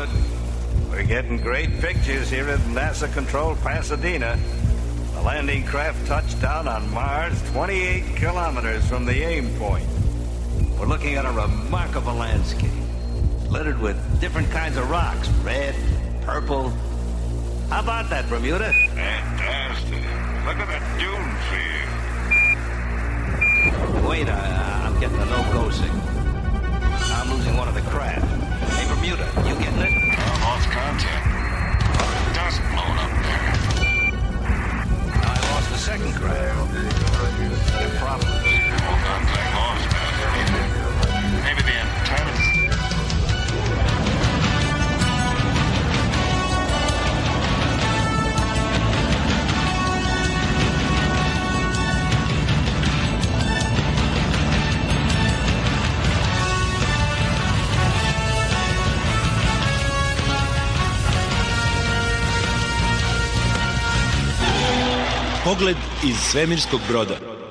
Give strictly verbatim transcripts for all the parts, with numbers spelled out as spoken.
good. We're getting great pictures here at NASA Control Pasadena. The landing craft touched down on Mars twenty-eight kilometers from the aim point. We're looking at a remarkable landscape, littered with different kinds of rocks, red, purple. How about that, Bermuda? Fantastic. Look at the dune field. Wait, I, I'm getting a no-go signal. I'm losing one of the craft. Hey, Bermuda, you getting it? I lost contact. Dust blowing up there. I lost the second craft. No problem. All contact lost, man. Maybe the antennas. Pogled iz svemirskog broda.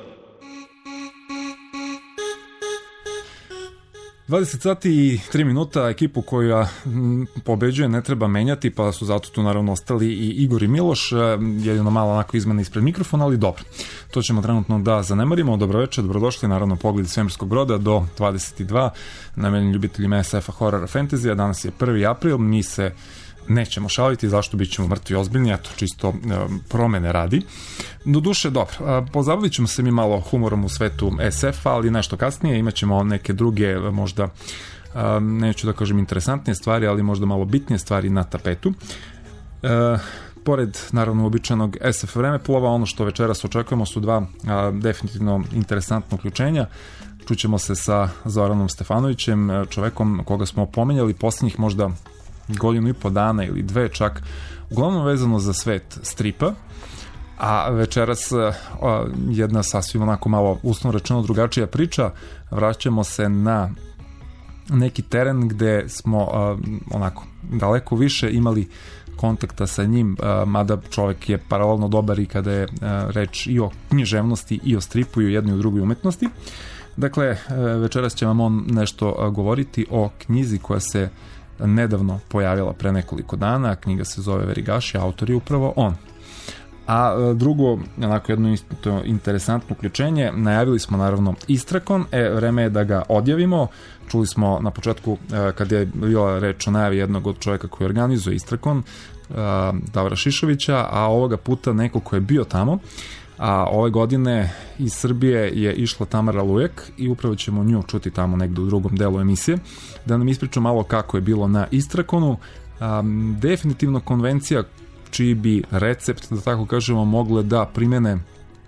dvadeset sati i tri minuta, ekipu koja pobeđuje ne treba menjati, pa su zato tu naravno ostali i Igor i Miloš, jedino malo onako izmena ispred mikrofona, ali dobro. To ćemo trenutno da zanemarimo. Dobroveče, dobrodošli, naravno Pogled iz svemirskog broda do dvadeset dva, namenjen ljubiteljima es efa, horora, fantazija. Danas je prvi april, mi se nećemo šaliti, zašto bit ćemo mrtvi ozbiljni, eto, čisto e, promene radi. Do duše, dobro, e, pozabavit ćemo se mi malo humorom u svetu es efa, ali nešto kasnije, imat ćemo neke druge, možda, e, neću da kažem interesantnije stvari, ali možda malo bitnije stvari na tapetu. E, pored, naravno, uobičajenog es ef vremeplova, ono što večeras očekujemo su dva a, definitivno interesantna uključenja. Čućemo se sa Zoranom Stefanovićem, čovekom koga smo pomenjali posljednjih možda godinu i po dana ili dve čak, uglavnom vezano za svet stripa, a večeras a, jedna sasvim onako malo uslovno rečeno drugačija priča. Vraćamo se na neki teren gde smo a, onako daleko više imali kontakta sa njim, a, mada čovjek je paralelno dobar i kada je a, reč i o književnosti i o stripu i o jednoj i o drugoj umetnosti. Dakle, večeras će vam on nešto govoriti o knjizi koja se nedavno pojavila pre nekoliko dana. Knjiga se zove Verigaši, autor je upravo on. A drugo, onako jedno interesantno uključenje, najavili smo naravno Istrakon, e, vreme je da ga odjavimo. Čuli smo na početku, kad je bila reč o najavi jednog od čovjeka koji organizuje Istrakon, Davora Šišovića, a ovoga puta neko ko je bio tamo. A ove godine iz Srbije je išla Tamara Lujek i upravo ćemo nju čuti tamo negde u drugom delu emisije, da nam ispriča malo kako je bilo na Istrakonu. Um, definitivno konvencija čiji bi recept, da tako kažemo, mogle da primene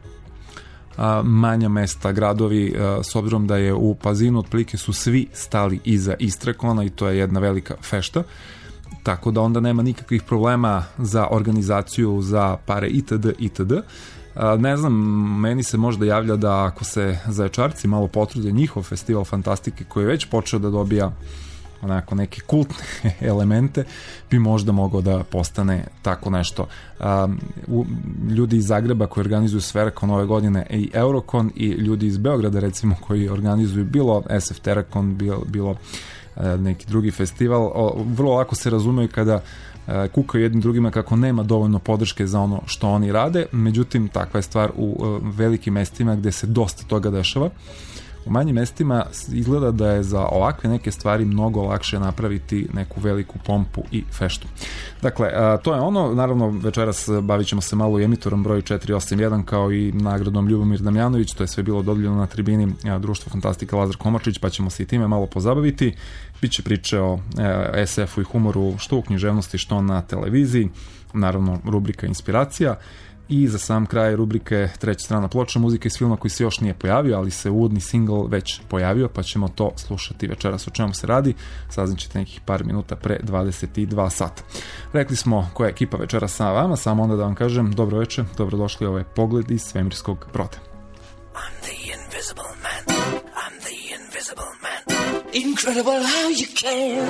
a, manja mesta, gradovi, a, s obzirom da je u Pazinu otprilike su svi stali iza Istrakona i to je jedna velika fešta. Tako da onda nema nikakvih problema za organizaciju, za pare itd. itd. Ne znam, meni se možda javlja da ako se Zaječarci malo potrude, njihov festival fantastike koji je već počeo da dobija onako neke kultne elemente, bi možda mogao da postane tako nešto. Um, ljudi iz Zagreba koji organizuju Sferakon ove godine i Eurokon, i ljudi iz Beograda recimo koji organizuju bilo es ef Terakon, bilo, bilo uh, neki drugi festival, o, vrlo lako se razumeju kada kukaju jednim drugima kako nema dovoljno podrške za ono što oni rade. Međutim, takva je stvar u velikim mestima gde se dosta toga dešava. U manjim mestima izgleda da je za ovakve neke stvari mnogo lakše napraviti neku veliku pompu i feštu. Dakle, to je ono. Naravno, večeras bavit ćemo se malo i emitorom broj četiri osam jedan, kao i nagradom Ljubomir Damjanović. To je sve bilo dodeljeno na tribini Društva Fantastika Lazar Komačić, pa ćemo se i time malo pozabaviti. Biće priče o es efu i humoru, što u književnosti, što na televiziji. Naravno, rubrika Inspiracija. I za sam kraj rubrike Treća strana ploča, muzika iz filma koji se još nije pojavio, ali se uvodni singl već pojavio, pa ćemo to slušati večeras. O čemu se radi, saznaćete nekih par minuta pre dvadeset dva sata. Rekli smo koja je ekipa večeras sa vama, samo onda da vam kažem dobro večer, dobrodošli u ovaj Pogled iz svemirskog broda. I'm the invisible man, I'm the invisible man. Incredible how you can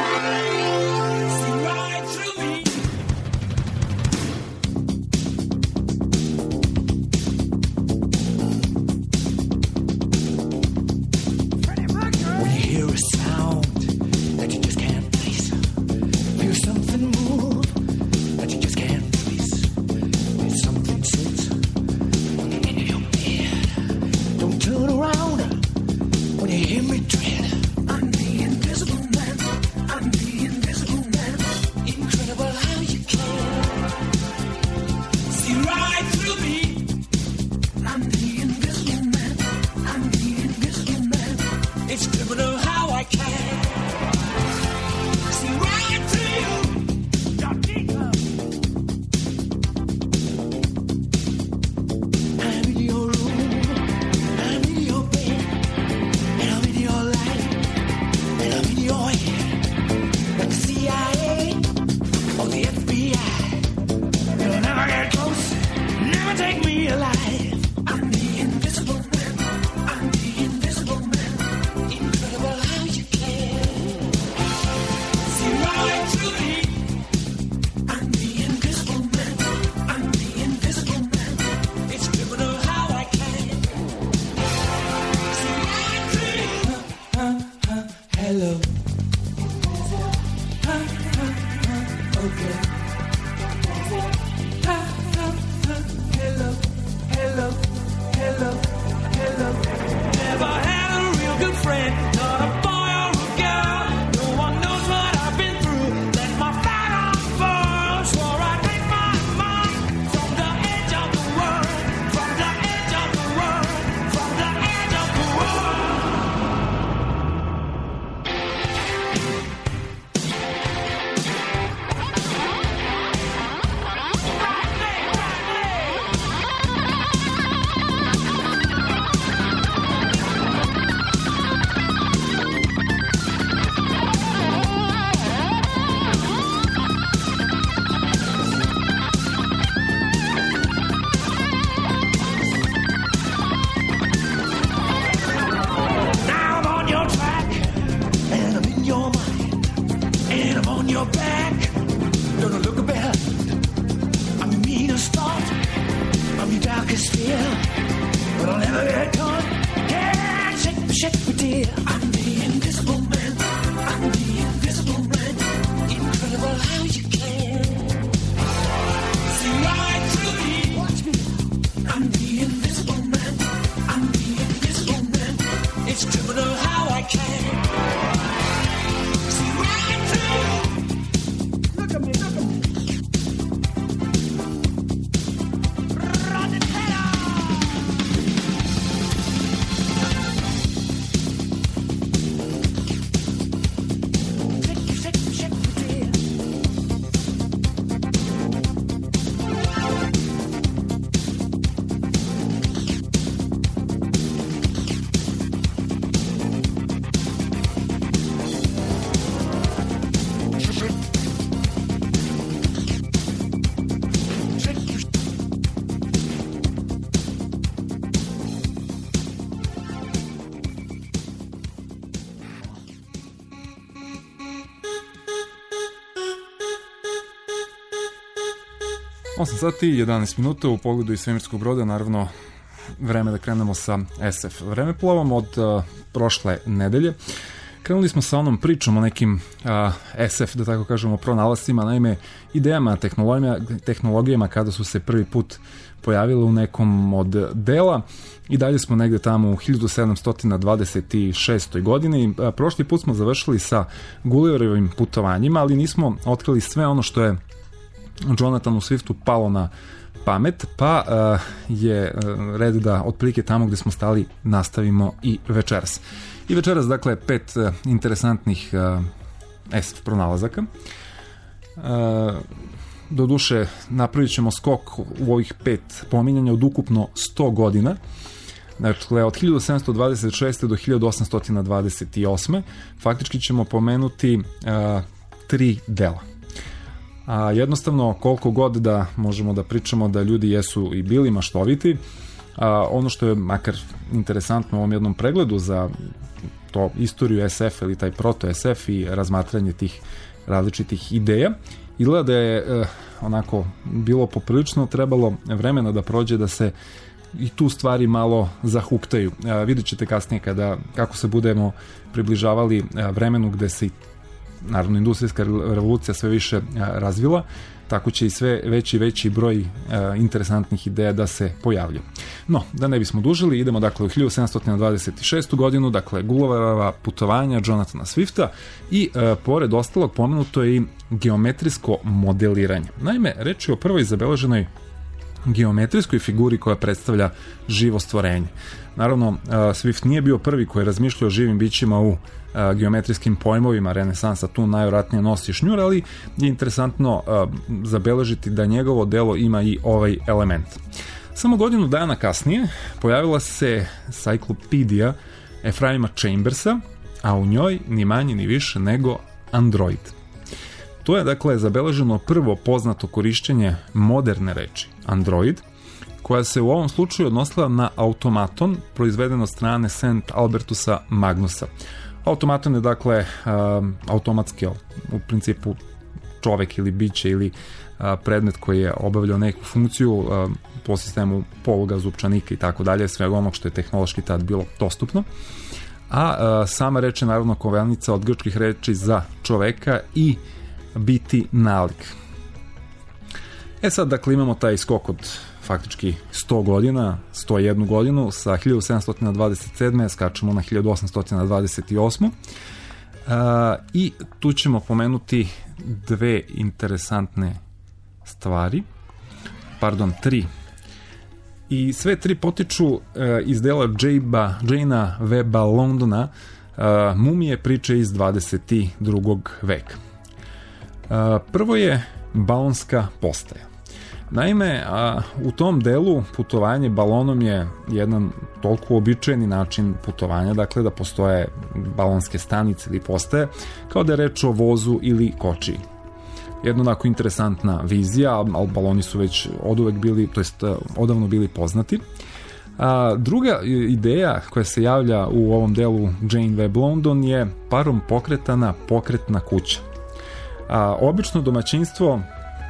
see right through me. When you hear a sound that you just can't place, okay. Ha, ha, ha, hello, hello, hello, hello. Never had a real good friend, not a boy or a girl. No one knows what I've been through. Let my flag unfurl. Swore I'd make my mark from the edge of the world, from the edge of the world, from the edge of the world. Now I'm on your track, and I'm in your mind, and I'm on your back. Don't look behind. I'm your meanest thought, I'm your darkest fear, but I'll never get caught. Yeah, shake, shake me, dear. I'm the invisible man. I'm the invisible man. Incredible how you can see right through me. Watch me. I'm the invisible man. I'm the invisible man. It's criminal how I can see right through. Look at me, look at me. Run it down. Shake, shake, shake me, dear. osam sati i jedanaest minuta u pogledu iz svemirskog broda, naravno vreme da krenemo sa S F. Vreme plovom od uh, prošle nedelje. Krenuli smo sa onom pričom o nekim uh, S F, da tako kažemo, pronalascima, naime idejama, tehnologijama, tehnologijama kada su se prvi put pojavile u nekom od dela. I dalje smo negde tamo u hiljadu sedamsto dvadeset šestoj godini. Uh, prošli put smo završili sa Gulliverovim putovanjima, ali nismo otkrili sve ono što je Jonathanu Swiftu palo na pamet, pa uh, je uh, red da otprilike tamo gde smo stali nastavimo i večeras. I večeras, dakle, pet uh, interesantnih uh, S F pronalazaka. Uh, doduše, napravit ćemo skok u ovih pet pominjanja od ukupno sto godina. Dakle, od hiljadu sedamsto dvadeset šeste do hiljadu osamsto dvadeset osme faktički ćemo pomenuti uh, tri dela. A jednostavno, koliko god da možemo da pričamo da ljudi jesu i bili maštoviti, a, ono što je makar interesantno u ovom jednom pregledu za to istoriju S F ili taj proto S F i razmatranje tih različitih ideja, izgleda da je eh, onako bilo poprilično trebalo vremena da prođe da se i tu stvari malo zahuktaju. A, vidjet ćete kasnije kada, kako se budemo približavali a, vremenu gde se i naravno industrijska revolucija sve više razvila, tako će i sve veći i veći broj e, interesantnih ideja da se pojavlja. No, da ne bismo dužili, idemo dakle u hiljadu sedamsto dvadeset šestu godinu, dakle Gulliverova putovanja Jonathana Swifta i e, pored ostalog pomenuto je i geometrijsko modeliranje. Naime, reč je o prvoj zabeleženoj geometrijskoj figuri koja predstavlja živo stvorenje. Naravno, Swift nije bio prvi koji je razmišljao o živim bićima u geometrijskim pojmovima, renesansa tu najvjerojatnije nosi šnjur, ali je interesantno zabeležiti da njegovo delo ima i ovaj element. Samo godinu dana kasnije pojavila se Cyclopedia Ephraima Chambersa, a u njoj ni manje ni više nego Android. To je dakle zabeleženo prvo poznato korišćenje moderne reči Android, koja se u ovom slučaju odnosila na automaton proizveden od strane Saint Albertusa Magnusa. Automaton je dakle um, automatski, u principu čovek ili biće ili uh, predmet koji je obavljao neku funkciju uh, po sistemu poluga, zupčanika i tako dalje, svega onog što je tehnološki tad bilo dostupno. A uh, sama reč je naravno kovanica od grčkih reči za čoveka i biti nalik. E sad, dakle, imamo taj skok od faktički sto godina, sto jednu godinu, sa hiljadu sedamsto dvadeset sedme skačemo na hiljadu osamsto dvadeset osmu. Uh, i tu ćemo pomenuti dve interesantne stvari, pardon, tri. I sve tri potiču uh, iz dela Jaba, Jana Weba Londona, uh, Mumije priče iz dvadeset drugog veka. Uh, prvo je balonska postaja. Naime, a, u tom delu putovanje balonom je jedan toliko uobičajeni način putovanja, dakle da postoje balonske stanice ili postaje, kao da je reč o vozu ili kočiji. Jedna onako interesantna vizija, ali baloni su već oduvek bili, to jest odavno bili poznati. A, druga ideja koja se javlja u ovom delu Jane Web London je parom pokretana pokretna kuća. A, obično domaćinstvo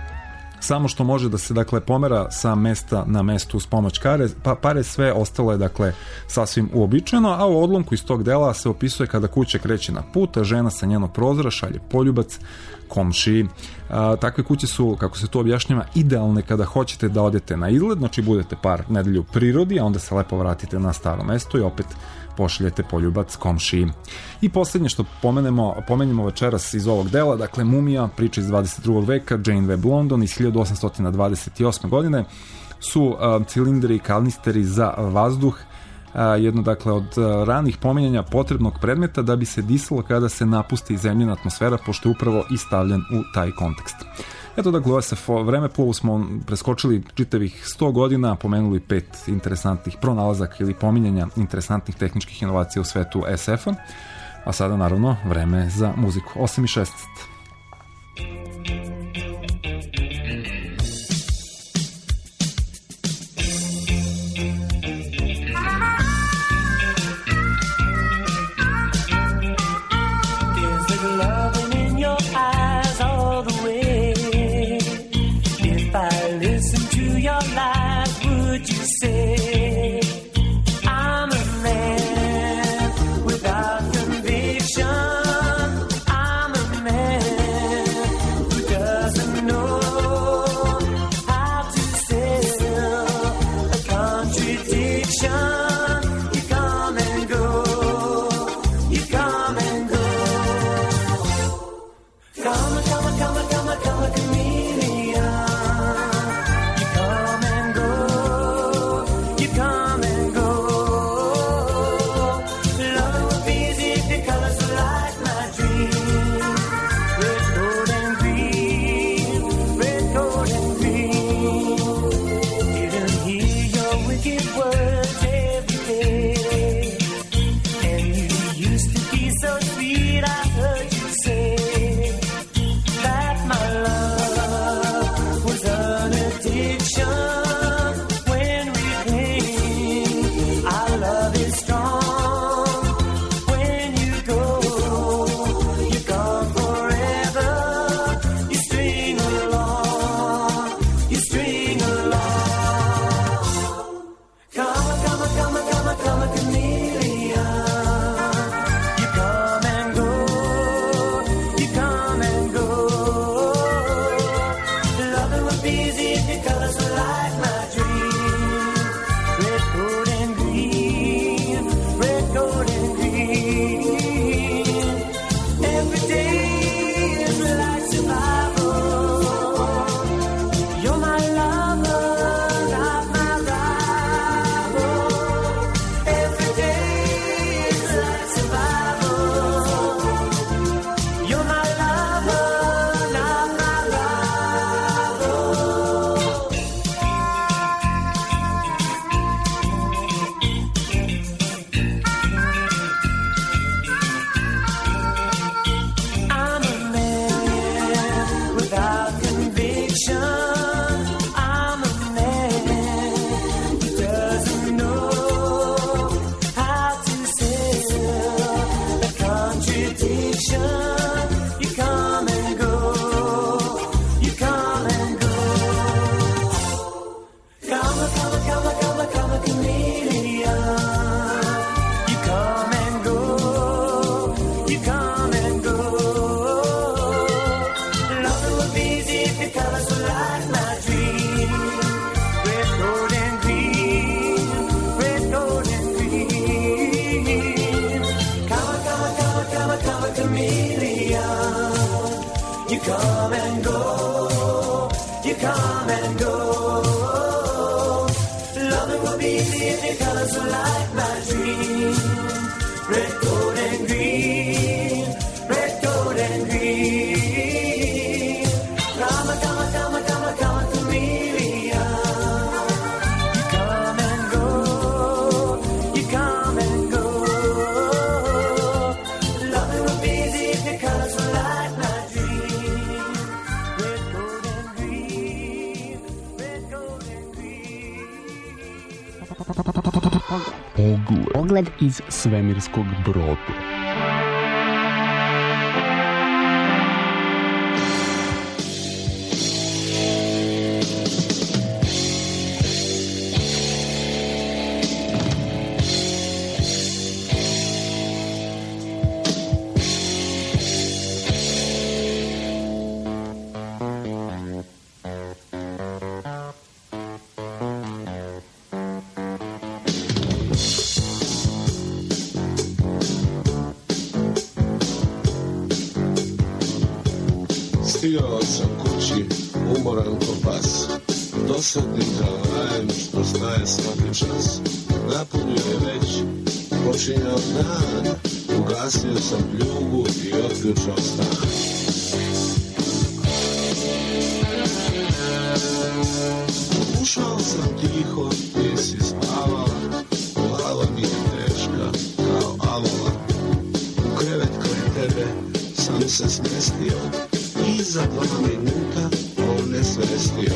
samo što može da se, dakle, pomera sa mesta na mesto uz pomoć kare, pa pare, sve ostalo je, dakle, sasvim uobičajeno, a u odlomku iz tog dela se opisuje kada kuća kreće na put, a žena sa njenog prozora šalje poljubac komšiji. A, takve kuće su, kako se to objašnjava, idealne kada hoćete da odete na izlet, znači budete par nedelju u prirodi, a onda se lepo vratite na staro mesto i opet pošaljete poljubac komšiji. I posljednje što pomenemo, pomenemo večeras iz ovog dela, dakle Mumija, priča iz dvadeset drugog veka, Jane Web London iz hiljadu osamsto dvadeset osme godine, su uh, cilindri i kanisteri za vazduh, uh, jedno, dakle, od uh, ranih pominjanja potrebnog predmeta da bi se disalo kada se napusti zemljena atmosfera, pošto je upravo i stavljen u taj kontekst. Eto, dakle, u S F O vremeplovu smo preskočili čitavih sto godina, pomenuli pet interesantnih pronalazaka ili pominjanja interesantnih tehničkih inovacija u svetu S F-a, a sada, naravno, vreme za muziku. osam i šesnaest. Man the colors will light my dream. Red, gold, and green. Red, gold, and green. Come, come, come, come, come, chameleon. You come and go. You come and go. Loving will be easy if the colors will light my dream. Red, gold, and green. Red, gold, and green. Come, come, come, come, come, chameleon. You come and go. You come and go. Loving will be easy if the colors will light my dream. Red, gold, and green. Red, gold, and Pogled. Pogled iz svemirskog broda. Stigao sam kući, umoran ko pas, dosadnim tramvajem što staje svaki čas. Napunio je već, počinjao dan, ugasio sam pljugu i otključao stan. Ušao sam tiho, ti si spavala, glava mi je teška kao avola. U krevet kraj tebe sam se smestio i za dva minuta on ne svestio.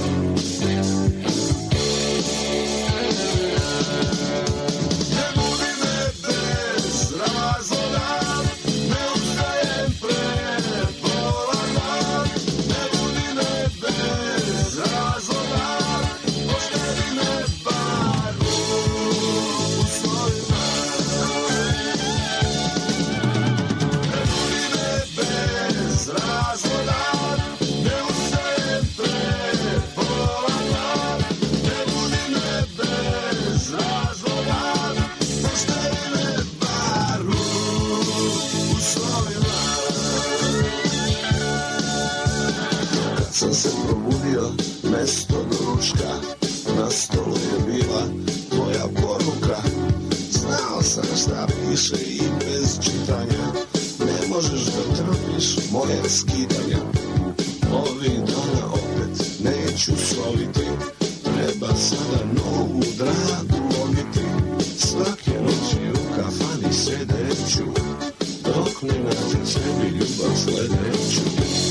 Ne budi me bez razloga, ne ustajem pred pola dva. Ne budi me bez razloga, ostavi me bar u svojima. Ne budi me bez razloga, sam se probudio, mesto doručka, na stolu je bila tvoja poruka. Znao sam šta piše i bez čitanja, ne možeš da trpiš moje skidanja. Ovih dana opet neću soliti, treba sada novu dragu lomiti. Svake noći u kafani sedeću, dok ne nađem sebi ljubav sledeću.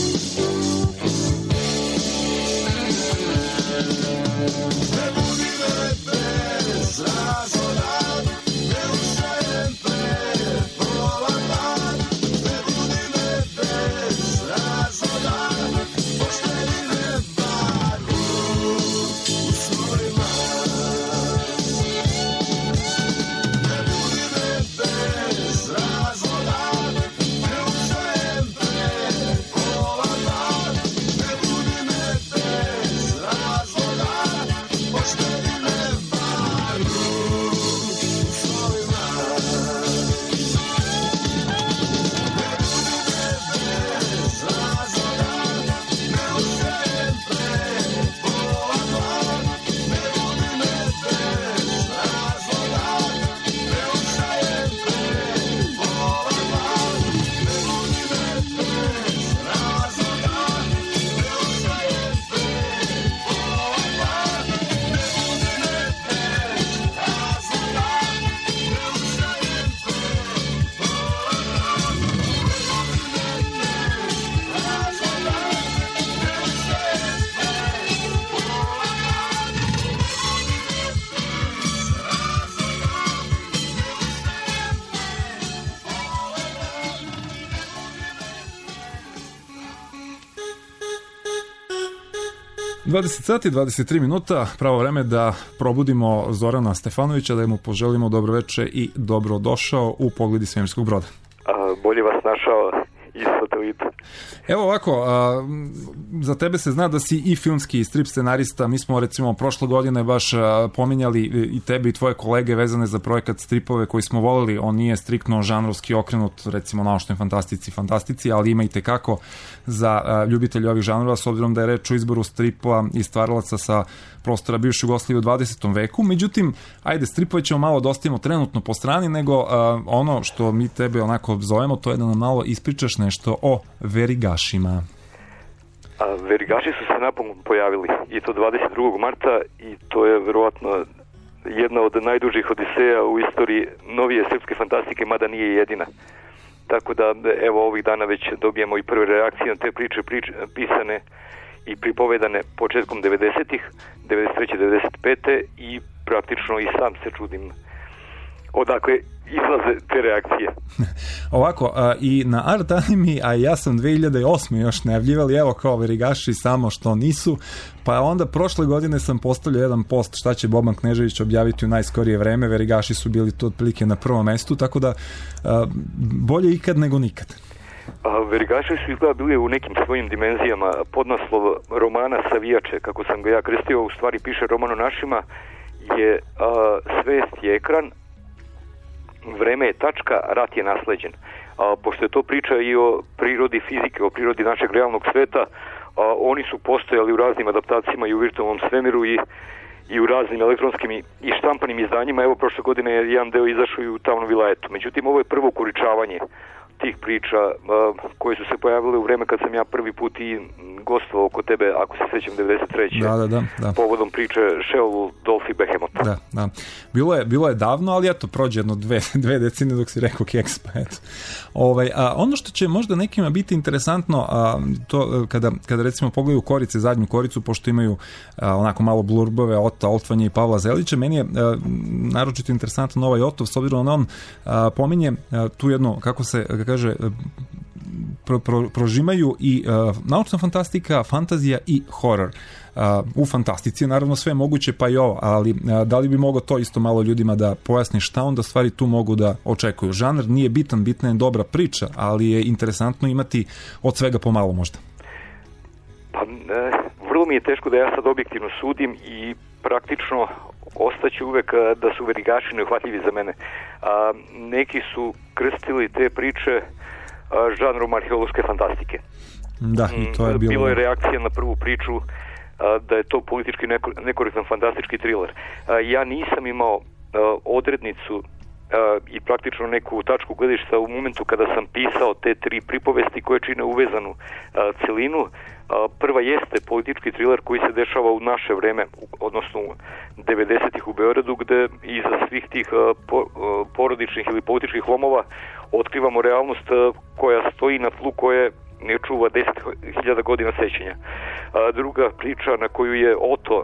Ne budi me bez razloga, ne ustajem pred pola dva. Ne budi me bez razloga, ostavi me bar u svojima. Ne budi me bez razloga, ne ustajem pred pola dva. Ne budi me bez razloga, ostavi me bar u svojima. Ne budi me bez razloga, ne ustajem pred pola dva. Ne budi me bez razloga, ne ustajem pred pola dva. Ne budi me bez razloga, ne ustajem pred pola dva. Ne budi me bez razloga, ne ustajem pred dvadeset sati, dvadeset tri minuta, pravo vreme da probudimo Zorana Stefanovića, da mu poželimo dobro veče i dobro došao u Pogledi svemirskog broda. A, bolje vas našao iz satelita. Evo ovako, a, za tebe se zna da si i filmski i strip scenarista. Mi smo recimo prošle godine baš pominjali i tebe i tvoje kolege vezane za projekat stripove koji smo voleli. On nije striktno žanrovski okrenut recimo naučnoj fantastici, fantastici, ali ima i tekako za ljubitelji ovih žanrova, s obzirom da je reč o izboru stripa i stvaralaca sa prostora bivše Jugoslavije u dvadesetom veku. Međutim, ajde, stripove ćemo malo da ostavimo trenutno po strani, nego uh, ono što mi tebe onako zovemo, to je da nam malo ispričaš nešto o verigašima. A, verigaši su se napokon pojavili i to dvadeset drugog marta i to je verovatno jedna od najdužih odiseja u istoriji novije srpske fantastike, mada nije jedina. Tako da, evo, ovih dana već dobijemo i prve reakcije na te priče, priče pisane i pripovedane početkom devedesetih, devedeset treće devedeset pete i praktično i sam se čudim odakle izlaze te reakcije. Ovako, a, i na Art Anime, a ja sam dve hiljade osme još najavljivali, evo kao verigaši samo što nisu, pa onda prošle godine sam postavljao jedan post šta će Boban Knežević objaviti u najskorije vreme, verigaši su bili tu otprilike na prvom mestu, tako da a, bolje ikad nego nikad. A, verigaši su izgleda bili u nekim svojim dimenzijama. Podnaslov romana Savijače, kako sam ga ja krstio, u stvari piše roman o našima, je a, svest je ekran, vreme je tačka, rat je nasleđen. A, pošto je to priča i o prirodi fizike, o prirodi našeg realnog sveta, a, oni su postojali u raznim adaptacijama i u virtualnom svemiru i, i u raznim elektronskim i, i štampanim izdanjima. Evo, prošle godine je jedan deo izašao i u Tamnom vilajetu. Međutim, ovo je prvo ukoričavanje tih priča uh, koje su se pojavile u vreme kad sam ja prvi put i gostovao kod tebe, ako se sećam, devedeset treće Da, da, da, da. Povodom priče Sheol, Dolph i Behemoth. Da, da. Bilo je, bilo je davno, ali eto, prođe jedno dve, dve decine dok si rekao keks, pa eto. Ovaj, a ono što će možda nekima biti interesantno, a, to kada, kada recimo pogledaju Korice, zadnju Koricu, pošto imaju a, onako malo blurbove Ota Oltvanja i Pavla Zelića, meni je a, naročito interesantan ovaj Otov, s obzirom na on a, pominje a, tu jedno, kako se kaže, pro, pro, prožimaju i uh, naučna fantastika, fantazija i horor. Uh, u fantastici je naravno sve moguće, pa i ovo, ali uh, da li bi mogao to isto malo ljudima da pojasni šta onda stvari tu mogu da očekuju? Žanr nije bitan, bitna je dobra priča, ali je interesantno imati od svega pomalo možda. Pa, ne, vrlo mi je teško da ja sad objektivno sudim i praktično ostaće uvek da su verigaši neuhvatljivi za mene. A, neki su krstili te priče a, žanrom arheološke fantastike. Da, i to je bilo... Bilo je reakcija na prvu priču a, da je to politički neko, nekorektan fantastički thriller. A, ja nisam imao a, odrednicu a, i praktično neku tačku gledišta u momentu kada sam pisao te tri pripovesti koje čine uvezanu a, celinu. A, prva jeste politički thriller koji se dešava u naše vreme, odnosno devedesetih u Beogradu, gde iza svih tih a, po, a, porodičnih ili političkih lomova otkrivamo realnost a, koja stoji na tlu koje ne čuva deset hiljada godina sećanja. A, druga priča na koju je Oto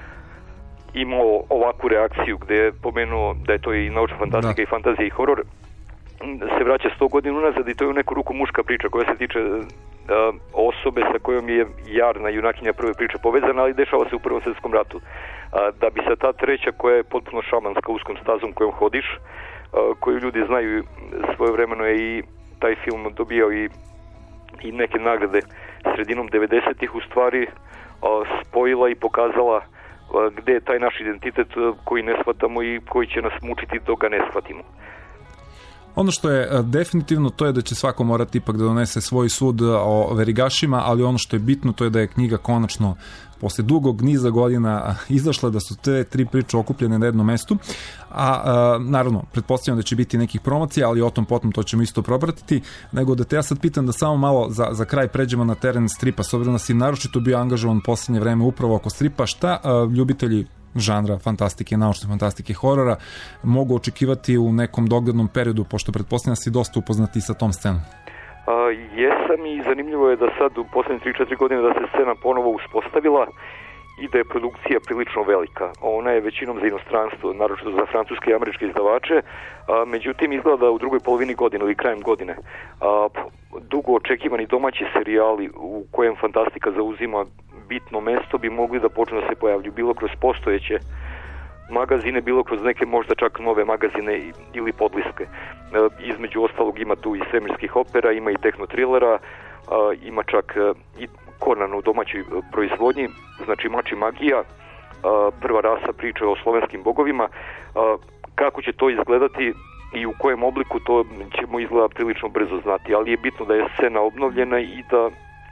imao ovakvu reakciju, gde je pomenuo da je to i naučna fantastika da. I fantazija i horor, se vraća sto godina unazad i to je u neku ruku muška priča koja se tiče uh, osobe sa kojom je Jarna, junakinja prve priče, povezana, ali dešava se u Prvom svjetskom ratu. Uh, da bi se ta treća, koja je potpuno šamanska, uskom stazom kojom hodiš, uh, koju ljudi znaju, svojevremeno je i taj film dobijao i, i neke nagrade sredinom devedesetih, u stvari uh, spojila i pokazala uh, gde je taj naš identitet uh, koji ne shvatamo i koji će nas mučiti dok ga ne shvatimo. Ono što je definitivno, to je da će svako morati ipak da donese svoj sud o verigašima, ali ono što je bitno to je da je knjiga konačno posle dugog niza godina izašla, da su te tri priče okupljene na jednom mestu, a, a naravno, pretpostavljam da će biti nekih promocija, ali o tom potom to ćemo isto propratiti, nego da te ja sad pitam da samo malo za, za kraj pređemo na teren stripa, s obzirom da si naročito bio angažovan poslednje vreme upravo oko stripa, šta a, ljubitelji žanra fantastike, naučne fantastike, horora mogu očekivati u nekom doglednom periodu, pošto pretpostavljam da si dosta upoznati sa tom scenom? A, jesam i zanimljivo je da sad u poslednje tri četiri godine da se scena ponovo uspostavila i da je produkcija prilično velika. Ona je većinom za inostranstvo, naročito za francuske i američke izdavače, a, međutim izgleda da u drugoj polovini godine ili krajem godine a, dugo očekivani domaći serijali u kojem fantastika zauzima bitno mesto bi mogli da počnu da se pojavljuju bilo kroz postojeće magazine, bilo kroz neke možda čak nove magazine ili podliske. E, između ostalog ima tu i svemirskih opera, ima i tehnotrilera, e, ima čak e, i Conan u domaćoj proizvodnji, znači Mač i magija, prva rasa priče o slovenskim bogovima. Kako će to izgledati i u kojem obliku, to ćemo izgleda prilično brzo znati, ali je bitno da je scena obnovljena i da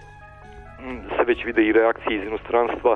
se već vide i reakcije iz inostranstva,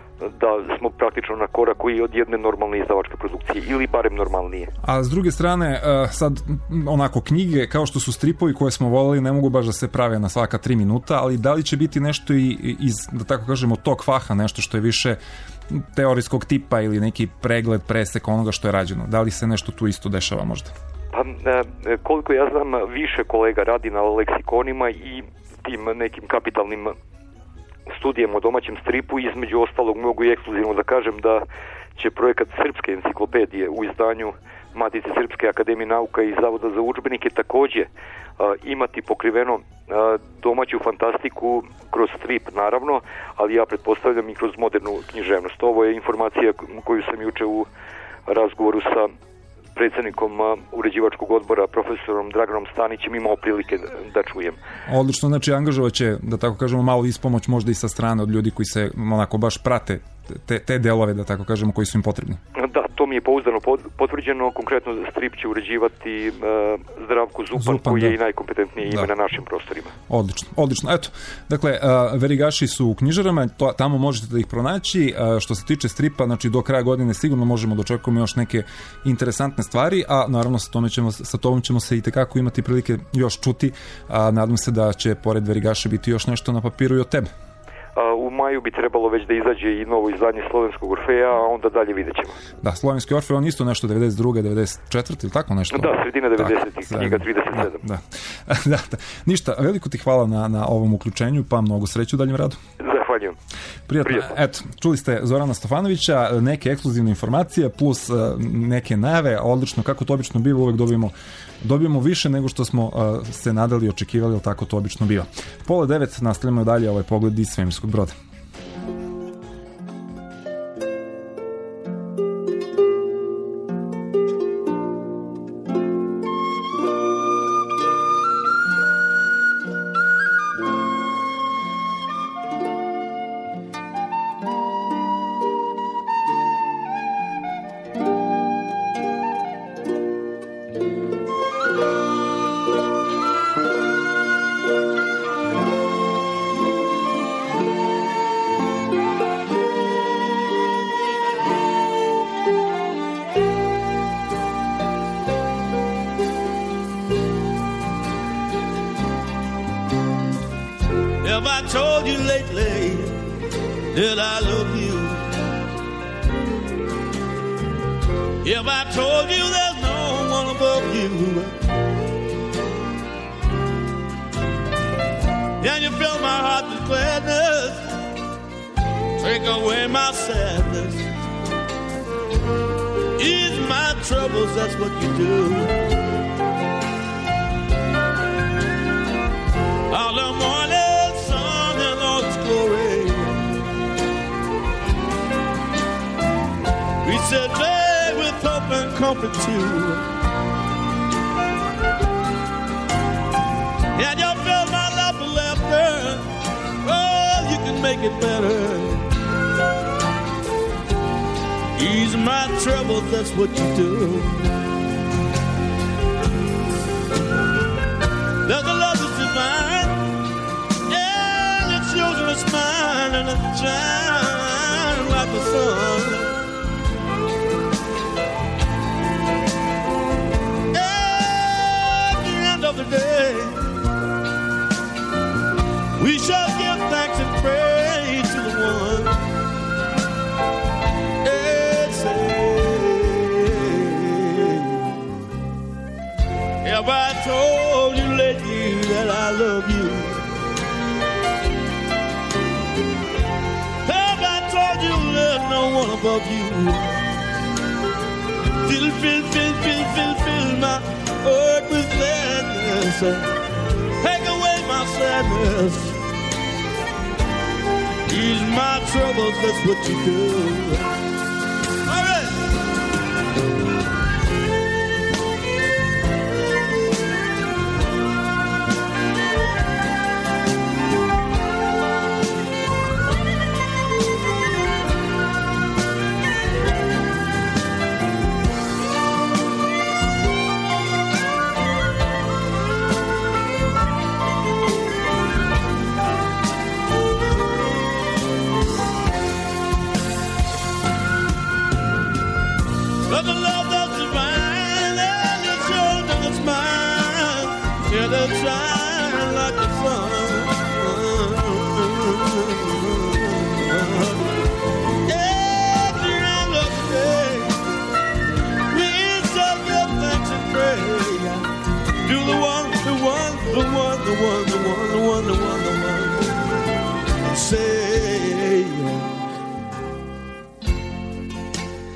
da smo praktično na koraku i od jedne normalne izdavačke produkcije, ili barem normalnije. A s druge strane, sad onako knjige kao što su stripovi koje smo voleli ne mogu baš da se prave na svaka tri minuta, ali da li će biti nešto i iz, da tako kažemo, tog faha, nešto što je više teorijskog tipa ili neki pregled, presek onoga što je rađeno? Da li se nešto tu isto dešava možda? Pa, koliko ja znam, više kolega radi na leksikonima i tim nekim kapitalnim studijama o domaćem stripu. Između ostalog, mogu i ekskluzivno da kažem da će projekat Srpske enciklopedije u izdanju Matice Srpske akademije nauka i Zavoda za udžbenike takođe a, imati pokriveno a, domaću fantastiku kroz strip, naravno, ali ja pretpostavljam i kroz modernu književnost. Ovo je informacija koju sam juče u razgovoru sa predsjednikom uređivačkog odbora profesorom Draganom Stanićem imao prilike da čujem. Odlično, znači angažovat će, da tako kažemo, malo ispomoć možda i sa strane od ljudi koji se onako baš prate te, te delove, da tako kažemo, koji su im potrebni. Da, to mi je pouzdano potvrđeno. Konkretno strip će uređivati uh, Zdravko Zupan, Zupan koji da. je i najkompetentnije ime da. na našim prostorima. Odlično, odlično. Eto, dakle, uh, Verigaši su u knjižarama, to, tamo možete da ih pronaći. Uh, što se tiče stripa, znači do kraja godine sigurno možemo da očekujemo još neke interesantne stvari, a naravno sa, tome ćemo, sa tobom ćemo se i tekako imati prilike još čuti, a nadam se da će pored Verigaša biti još nešto na papiru i od tebe. U maju bi trebalo već da izađe i novo izdanje Slovenskog Orfeja, a onda dalje vidjet ćemo. Da, Slovenski Orfej, on isto nešto devedeset druge, devedeset četvrte ili tako nešto? Da, sredina devedesetih, knjiga trideset sedam. Da, da. da, da. Ništa, veliko ti hvala na, na ovom uključenju, pa mnogo sreće u daljem radu. Zahvaljujem. Prijatno. Prijatno. Eto, čuli ste Zorana Stefanovića, neke ekskluzivne informacije plus uh, neke najave, odlično, kako to obično biva, uvek dobijemo, dobijemo više nego što smo uh, se nadali i očekivali, ali tako to obično biva. Pola devet, nastavljamo dalje ovaj pogled iz svemirskog broda.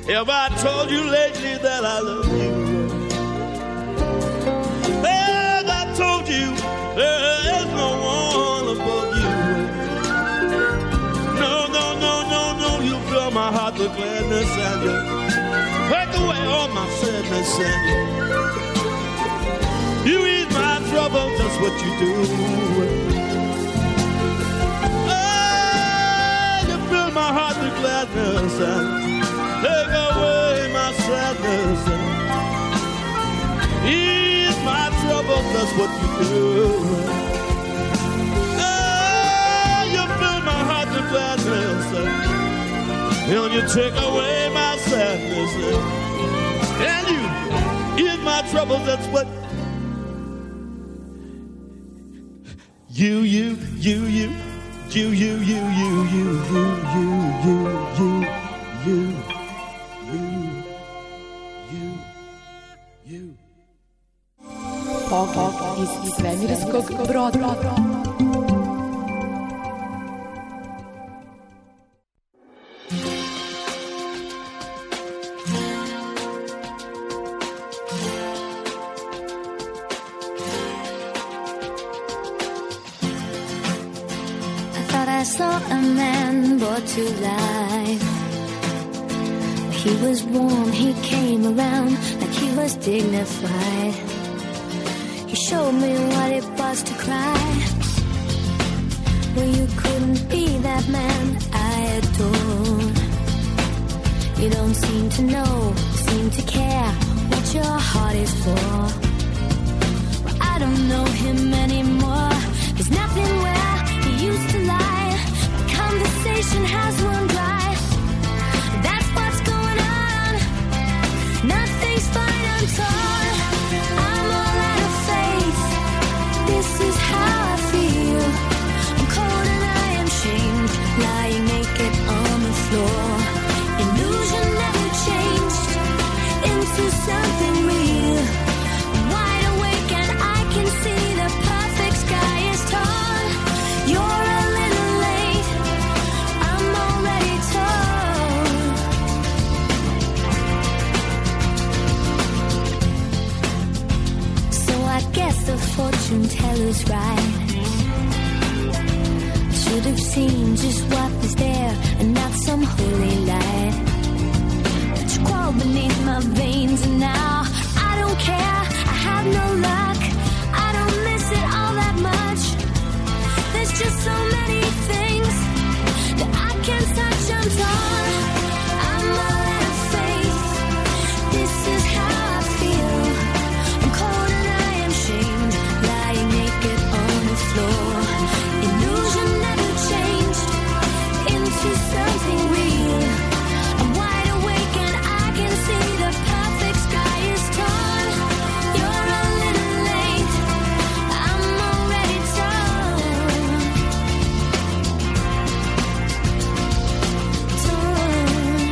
Have I told you lately that I love you? Have I told you there is no one above you? No, no, no, no, no, you fill my heart with gladness and you take away all my sadness and you, you ease my trouble, that's what you do. Oh, you fill my heart with gladness and take away my sadness and ease my trouble, that's what you do. Oh, you fill my heart with gladness and you take away my sadness and you ease my trouble, that's what you, you, you, you, you, you, you, you, you, you, you, you, you, you. Pogled iz svemirskog broda. I saw a man brought to life. He was warm, he came around like he was dignified. He showed me what it was to cry. Well, you couldn't be that man I adored. You don't seem to know, seem to care what your heart is for. Well, I don't know him anymore. There's nothing where he used to lie. The conversation has run dry. That's what's going on. Nothing's fine, I'm torn. I'm all out of faith. This is how I feel. I'm cold and I am shamed, lying naked on the floor. Illusion never changed into something real. I'm wide awake and I can see the perfect sky is torn. You're a little late, I'm already torn. So I guess the fortune teller's right. Should have seen just what was there and not some holy light. But you crawl beneath my veins and now I don't care, I have no luck. I don't miss it all that much. There's just so many things that I can't touch, I'm torn. I'm all out of faith. This is how I feel. I'm cold and I am shamed, lying naked on the floor. Illusion never changed into something real. I'm wide awake and I can see the perfect sky is torn. You're a little late, I'm already torn. Torn.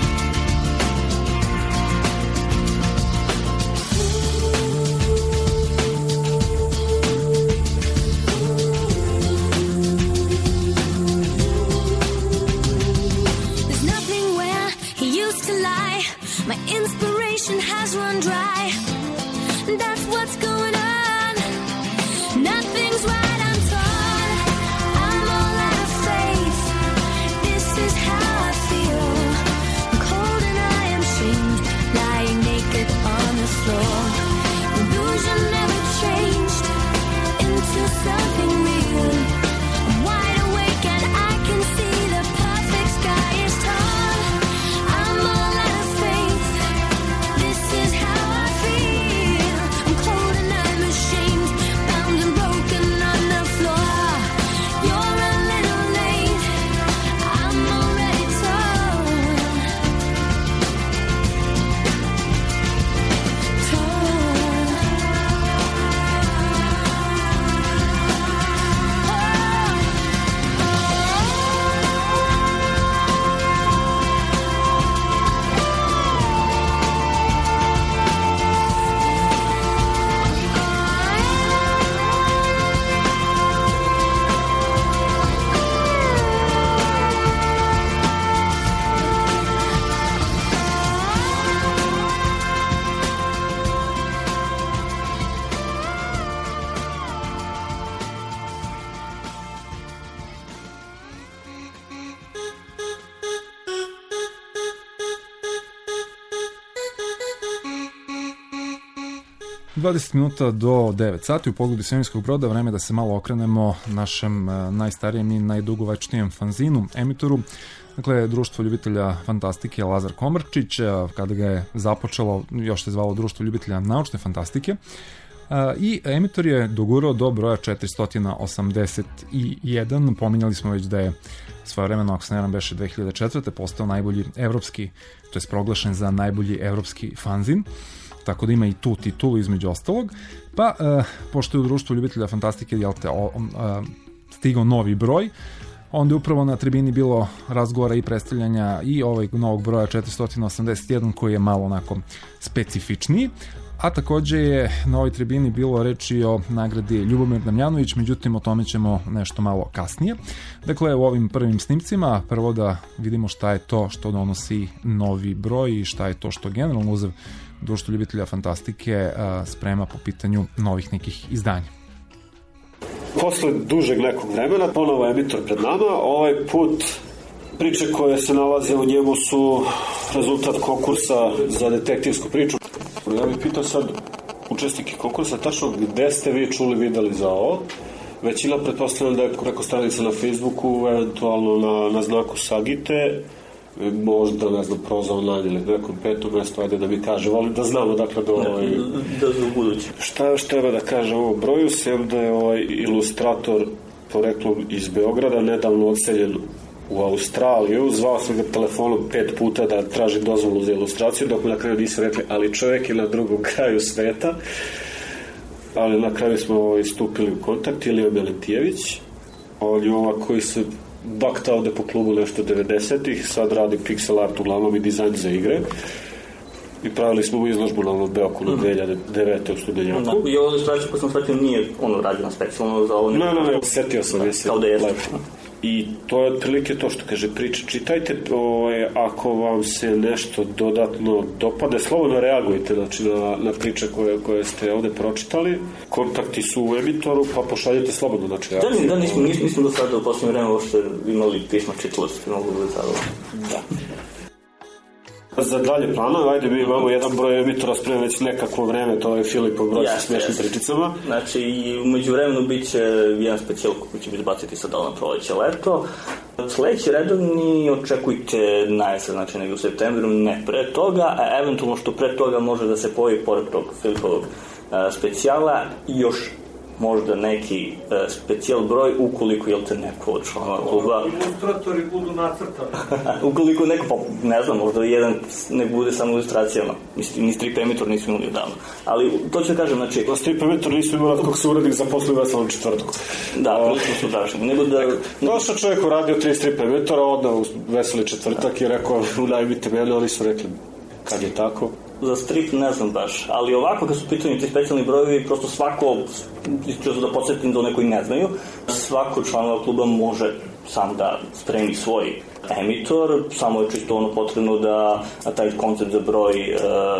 There's nothing where he used to lie. My inspiration has run dry. That's what's going on. Nothing's right, I'm torn. I'm all out of faith. This is how I feel. I'm cold and I am shamed, lying naked on the floor. Illusion never changed into something real. I'm wide awake and I can see the perfect sky is torn. I'm all out of faith. This is how I feel. dvadeset minuta do devet sati u pogledu svemirskog broda, vreme da se malo okrenemo našem najstarijem i najdugovečnijem fanzinu, emitoru. Dakle, Društvo ljubitelja fantastike Lazar Komrčić, kada ga je započelo, još se zvalo Društvo ljubitelja naučne fantastike, i emitor je dogurao do broja četiristo osamdeset jedan. Pominjali smo već da je svojevremeno, ako se ne varam, beše dve hiljade četvrte. postao najbolji evropski, to je proglašen za najbolji evropski fanzin, tako da ima i tu titulu između ostalog. Pa, uh, pošto je u Društvu ljubitelja fantastike, jel te, o, uh, stigao novi broj, onda je upravo na tribini bilo razgovora i predstavljanja i ovog novog broja četiristo osamdeset jedan, koji je malo onako specifičniji. A takođe je na ovoj tribini bilo reči o nagradi Ljubomir Damjanović, međutim o tome ćemo nešto malo kasnije. Dakle, u ovim prvim snimcima prvo da vidimo šta je to što donosi novi broj i šta je to što generalno uzev Društvo ljubitelja fantastike sprema po pitanju novih nekih izdanja. Posle dužeg nekog vremena ponovo je emitor pred nama. Ovaj put priče koje se nalaze u njemu su rezultat konkursa za detektivsku priču. Ja bih pitao sad učesnike konkursa tačno gde ste vi čuli, videli za ovo. Većina pretpostavljam da je preko stranica na Facebooku, eventualno na, na znaku Sagite, možda, ne znam, Proza online ili nekom petom mjestu, ajde da mi kaže, volim da znamo dakle da ovaj... Da za buduće. Šta još treba da kaže o ovom broju, sem da je ovaj ilustrator poreklom iz Beograda, nedavno odseljen u Australiju, zvao sam ga telefonom pet puta da traži dozvolu za ilustraciju, dok mi na kraju nisu rekli, ali čovjek je na drugom kraju sveta. Ali na kraju smo istupili u kontakt. Ilija Melentijević, on je ova koji se baktao ovde po klubu nešto devedesetih, sad radi pixel art uglavnom i dizajn za igre. I pravili smo mu izložbu na onom Beoku na dve hiljade devete u Studenjaku. Da, i ovo ilustraciju pa sam shvatio nije ono rađeno specijalno za ovo. Ne, ne, ne, setio sam je se. Kao da jeste. I to je otprilike to što kaže priča. Čitajte, ovaj, ako vam se nešto dodatno dopade, slobodno reagujte znači, na, na priče koje, koje ste ovde pročitali. Kontakti su u emitoru, pa pošaljite slobodno. Znači, da, da, nismo, nismo, nismo do sada u posljednje vreme uopšte imali pisma čitalosti, mogu da zavljamo. Da. Za dalje plana, ajde mi imamo jedan broj emitora spremno već nekakvo vreme, to je Filipov broj sa smešnim pričicama. Znači, i umeđu vremenu bit će jedan specijal koji će biti baciti sad na proleće leto. Sledeći redovni očekujte najsad, znači nego u septembru, ne pre toga, a eventualno što pre toga može da se pojavi pored tog Filipovog specijala još možda neki uh, specijal broj ukoliko je te neko od članova kluba ilustratori budu nacrtani ukoliko neko, pa ne znam, možda jedan ne bude samo ilustracijama, mislim, ni strip emitor nismo imali odavno, ali to ću da kažem, znači na strip emitor nismo imali kako se urednik zaposlio veselom četvrtku da, prilično su dašni nego da... došao čovjek uradio tri strip emitora, odnao u veseli četvrtak i rekao unajmite mene, oni su rekli kad je tako. Za strip ne znam baš, ali ovako kad su pitanju ti specijalni brojevi, prosto svako, ću da podsjetim da one koji ne znaju, svako članova kluba može sam da spremi svoj emitor, samo je čisto ono potrebno da taj koncept za broj e,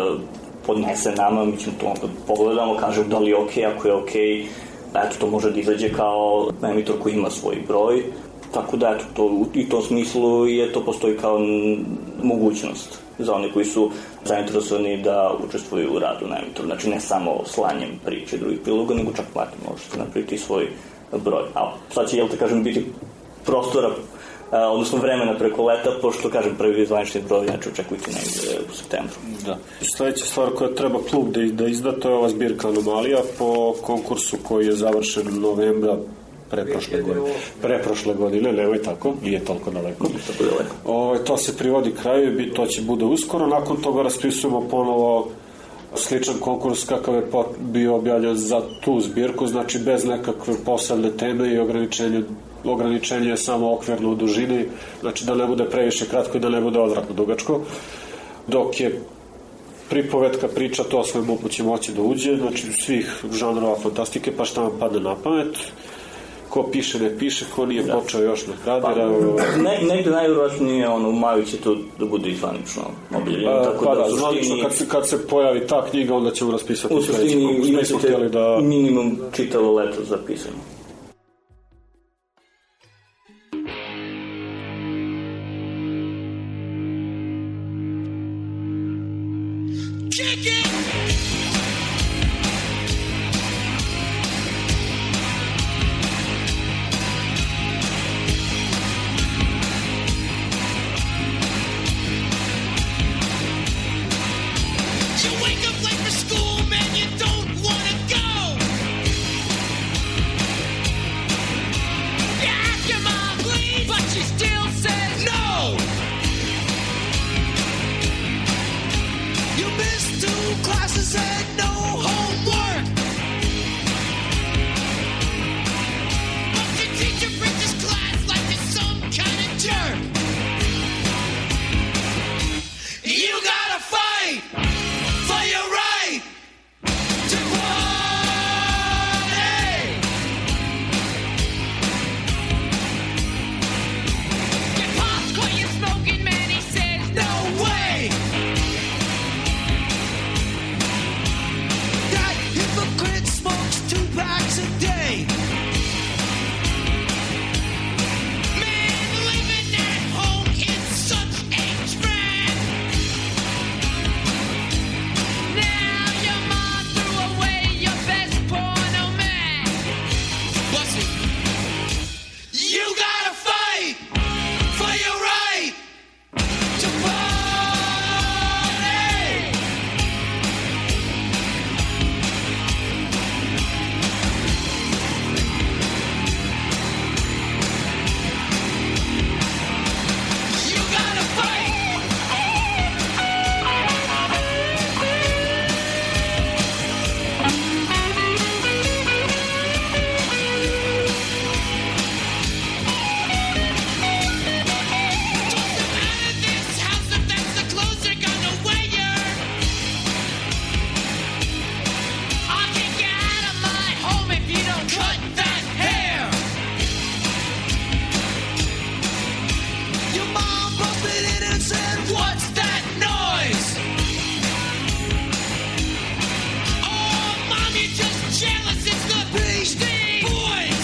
podnese nama, mi ćemo to pogledamo, kažemo da li je okej, ako je okej, eto to može da izađe kao emitor koji ima svoj broj, tako da eto to, i to smislu je to postoji kao mogućnost za one koji su zainteresovani da učestvuju u radu na emitoru. Znači ne samo slanjem priče i drugih priloga, nego čak plati možete napraviti svoj broj. A sad će, jel te kažem, biti prostora, a, odnosno vremena preko leta, pošto, kažem, prvi zvanični broj, znači očekujte negdje u septembru. Da. Sljedeća stvar koja treba klub da, da izda, to je ova zbirka Anomalija po konkursu koji je završen novembra preprošle godine. Preprošle godine, nemoj tako, nije toliko daleko. O, to se privodi kraju i to će bude uskoro. Nakon toga raspisujemo ponovo sličan konkurs kakav je bio objavljen za tu zbirku, znači bez nekakve posebne teme i ograničenje ograničenje je samo okvirno u dužini, znači da ne bude previše kratko i da ne bude odvratno dugačko. Dok je pripovetka, priča, to sve mu će moći da uđe, znači svih žanrova fantastike, pa šta vam padne na pamet. Ko piše, ne piše, ko nije da. počeo još ne radira. Pa, ne, negde najvjerovatnije, ono, u maju će to da bude i zvanično objavljeno. Tako pa da, da zvanično, kad se, kad se pojavi ta knjiga, onda ćemo raspisati u suštini imaćete da... minimum čitavo leto za pisanje. classes and no homework. But the teacher brings his class like he's some kind of jerk. You gotta fight for your right to party. Your pop's caught you smoking, man, he says no way. That hypocrite smokes two packs a day. Man, living at home is such a drag. Now your mom threw away your best porno mag. What's it? You gotta fight for your right to party. You gotta fight. This house if that's the clothes you're gonna wear. I can't get out of my home if you don't cut that hair. Your mom busted in and said, "What's that noise?" Oh, mom, you're just jealous. It's the Beastie Boys.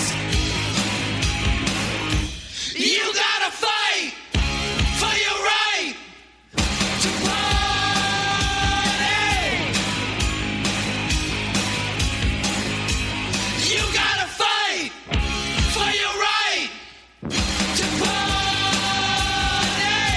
You gotta fight for your right to party. You gotta fight for your right to party.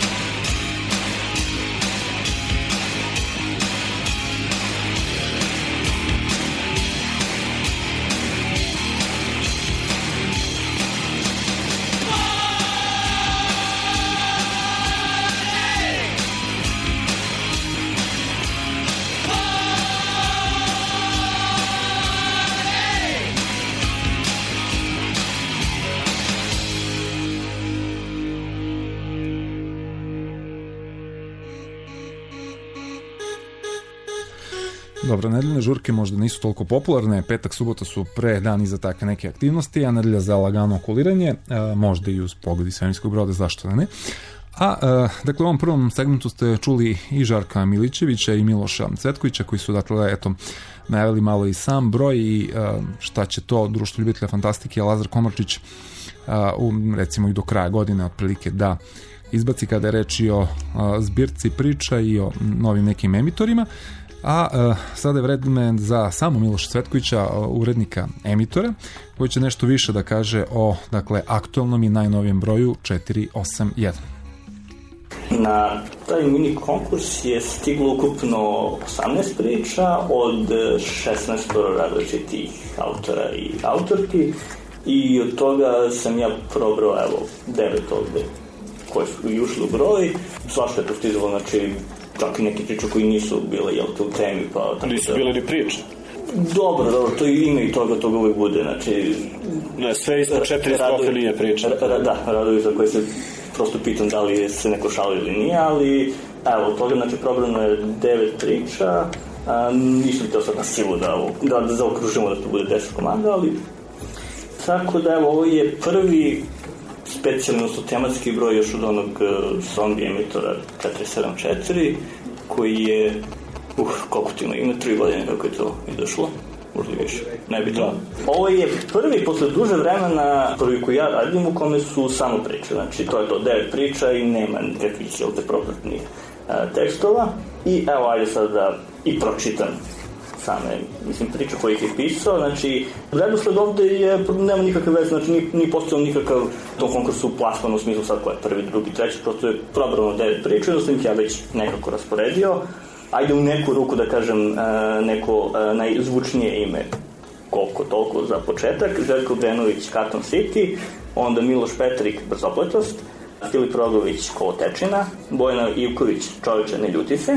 Dobro, nedeljne žurke možda nisu toliko popularne, petak, subota su pre dani za takve neke aktivnosti, a nedelja za lagano okuliranje, a, možda i uz Pogled iz svemirskog broda, zašto da ne. A, a, dakle, u ovom prvom segmentu ste čuli i Žarka Milićevića i Miloša Cvetkovića, koji su, dakle, eto, najavili malo i sam broj i a, šta će to Društvo ljubitelja fantastike, Lazar Komorčić, a, u, recimo i do kraja godine, otprilike, da izbaci kada je reč i o a, zbirci priča i o novim nekim emitorima. A uh, sada je vreme za samo Miloša Cvetkovića, uh, urednika Emitora, koji će nešto više da kaže o, dakle, aktualnom i najnovijem broju četiri osam jedan. Na taj mini konkurs je stiglo ukupno osamnaest priča od šesnaest različitih autora i autorki i od toga sam ja probrao, evo, devet ovde koje su i ušli u broj. Svašta je postizalo, znači čak i neke priče koji nisu bile, jel te, u temi, pa... Tako nisu da... bile ni priče. Dobro, dobro, to i ime i toga, toga uvijek bude, znači... Ne, sve isto četiri strofe nije priča. Ra, da, radovi za koje se prosto pitam da li se neko šalio ili nije, ali, evo, od toga, znači, probrano je devet priča, a, nisam teo sad na silu da, da, da zaokružimo da to bude deset komada, ali... Tako da, evo, ovo je prvi specijalni, odnosno tematski broj još od onog uh, zombie emitora četiri sedam četiri, koji je, uh, koliko ti ima, ima tri godine kako je to izašlo, možda i više, ne bi to. Ovo je prvi, posle duže vremena, prvi koji ja radim, u kome su samo priče, znači to je to, devet priča i nema nikakvih, jel te, propratnih uh, tekstova. I evo, ajde sad da i pročitam same, mislim, priče koje ih je pisao, znači, redosled ovde je, nema nikakve veze, znači, ni, ni postao nikakav u tom konkursu plasman u smislu sad ko je prvi, drugi, treći, prosto je probrano devet priča, jednostavno ih ja već nekako rasporedio. Ajde u neku ruku da kažem neko najzvučnije ime, koliko toliko za početak, Željko Obrenović, Carton City, onda Miloš Petrik, Brzopletost, Filip Rogović, Kolotečina, Bojana Ivković, Čoveče, ne ljuti se,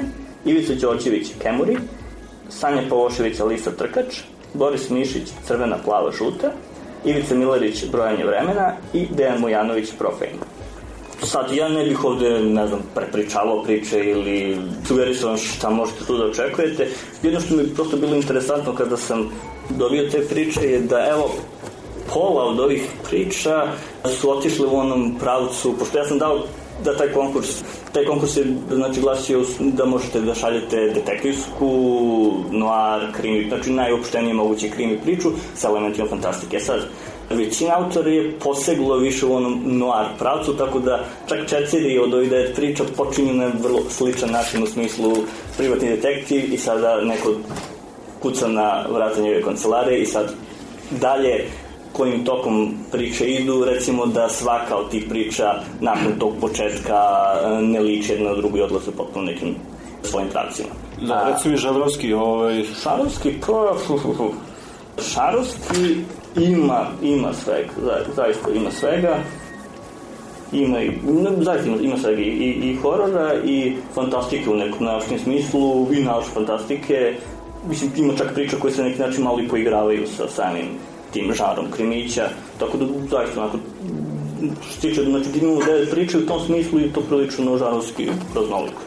Ivica Đorđević Kemuri, Sanja Pavošević Alisa Trkač, Boris Mišić Crvena, plava, žuta, Ivica Milarić Brojanje vremena i Dejan Mojanović Profejn. Sad, ja ne bih ovde, ne znam, prepričavao priče ili sugerisao šta možete tu da očekujete. Jedno što mi je prosto bilo interesantno kada sam dobio te priče je da, evo, pola od ovih priča su otišle u onom pravcu, pošto ja sam dao da taj konkurs, taj konkurs je, znači, glasio da možete da šaljete detektivsku, noir, krimi, znači najopštenije moguće krimi priču sa elementima fantastike. Sad, većina autora je poseglo više u onom noir pravcu, tako da čak četiri od ovih devet priča počinju na vrlo sličan način, u smislu privatni detektiv i sada neko kuca na vrata njegove kancelarije i sad dalje kojim tokom priče idu, recimo da svaka od tih priča nakon tog početka ne liči jedna na drugu i odlaze potpuno nekim svojim pravcima. Da, recimo i Žanrovski, ovaj... Šarovski, pa... Šarovski ima, ima svega, zaista ima svega. Ima i, zaista ima, ima svega i, i, i horora i fantastike u nekom naučnom smislu, i naučne fantastike. Mislim, ima čak priča koje se na neki način malo i poigravaju sa samim tim žarom krimića, tako da zaista onako što se tiče, znači imamo devet priče u tom smislu i to prilično žarovski raznoliko.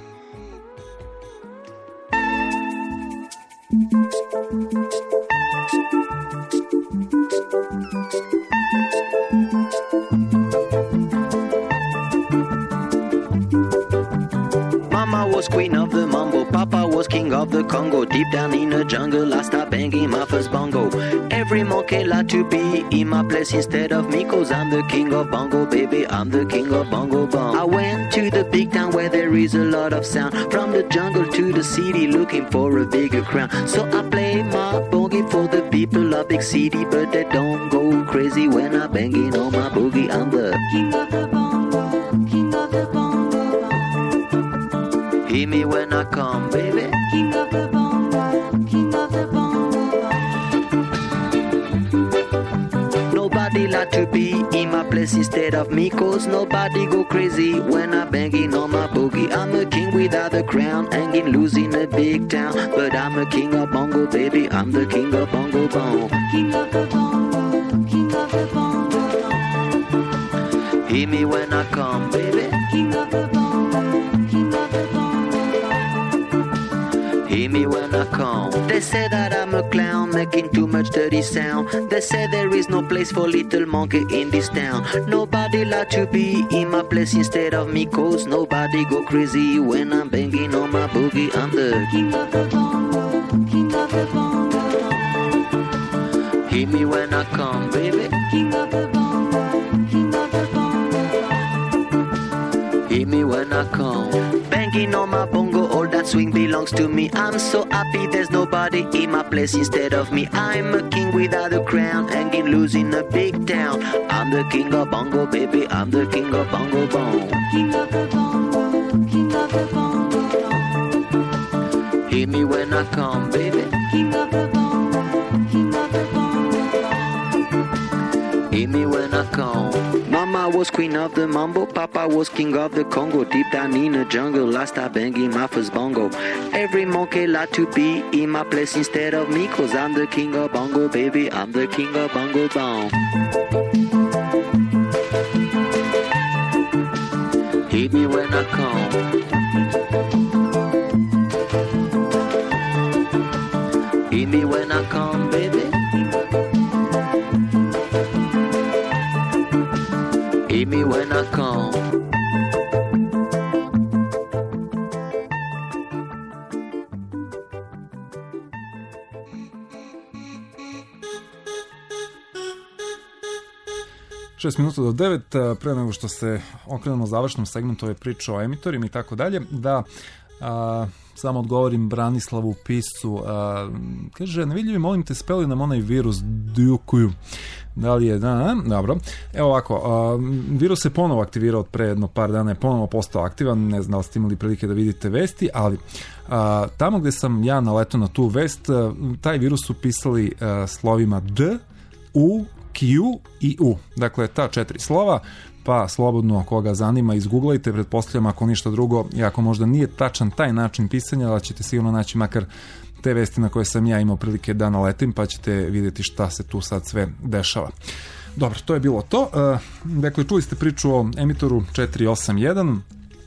Was queen of the mambo, Papa was king of the Congo. Deep down in the jungle, I start banging my first bongo. Every monkey like to be in my place instead of me, cause I'm the king of bongo, baby, I'm the king of bongo bong. I went to the big town where there is a lot of sound, from the jungle to the city looking for a bigger crown. So I play my boogie for the people of big city, but they don't go crazy when I'm banging on my boogie. I'm the king of the bongo, king of the bongo. Hear me when I come, baby. King of the bongo, king of the bongo. Nobody like to be in my place instead of me, cause nobody go crazy when I'm banging on my boogie. I'm a king without a crown, hanging loose in a big town, but I'm a king of bongo, baby. I'm the king of bongo bong. King of the bongo, king of the bongo. Hear me when I come, baby. King of the bongo, king of the bongo. Hear me when I come. They say that I'm a clown making too much dirty sound. They say there is no place for little monkey in this town. Nobody like to be in my place instead of me, cause nobody go crazy when I'm banging on my boogie. I'm the king of the bongo, king of the bongo. Hear me when I come, baby. King of the bongo, king of the bongo. Hear me when I come. Banging on my bongo, all that swing belongs to me. I'm so happy there's nobody in my place instead of me. I'm a king without a crown, hanging loose in a big town. I'm the king of bongo, baby, I'm the king of bongo bong. King of the bongo, king of the bongo. Hear me when I come, baby. King of the bongo, king of the bongo. Hear me when I come. Mama was queen of the mambo, Papa was king of the Congo. Deep down in the jungle, I start banging my first bongo. Every monkey like to be in my place instead of me, cause I'm the king of bongo, baby, I'm the king of bongo bong. Hit me when I come. Hit me when I come, baby. Hit me when I come. šest minuta do devet, pre nego što se okrenemo završnom segmentu ove priče o emitorima i tako dalje, da a, samo odgovorim Branislavu piscu. A, kaže, nevidljivi, molim te, speli nam onaj virus Dukuju. Da li je, da, dobro. Evo ovako, a, virus se ponovo aktivirao od pre jedno par dana, je ponovo postao aktivan, ne znam da li ste imali prilike da vidite vesti, ali a, tamo gde sam ja naletao na tu vest, a, taj virus su pisali a, slovima D, U, Q i U. Dakle, ta četiri slova, pa slobodno koga zanima izguglajte, pretpostavljam ako ništa drugo, i ako možda nije tačan taj način pisanja, ali ćete sigurno naći makar te vesti na koje sam ja imao prilike da naletim, pa ćete vidjeti šta se tu sad sve dešava. Dobro, to je bilo to. Dakle, čuli ste priču o emitoru četiri osam jedan.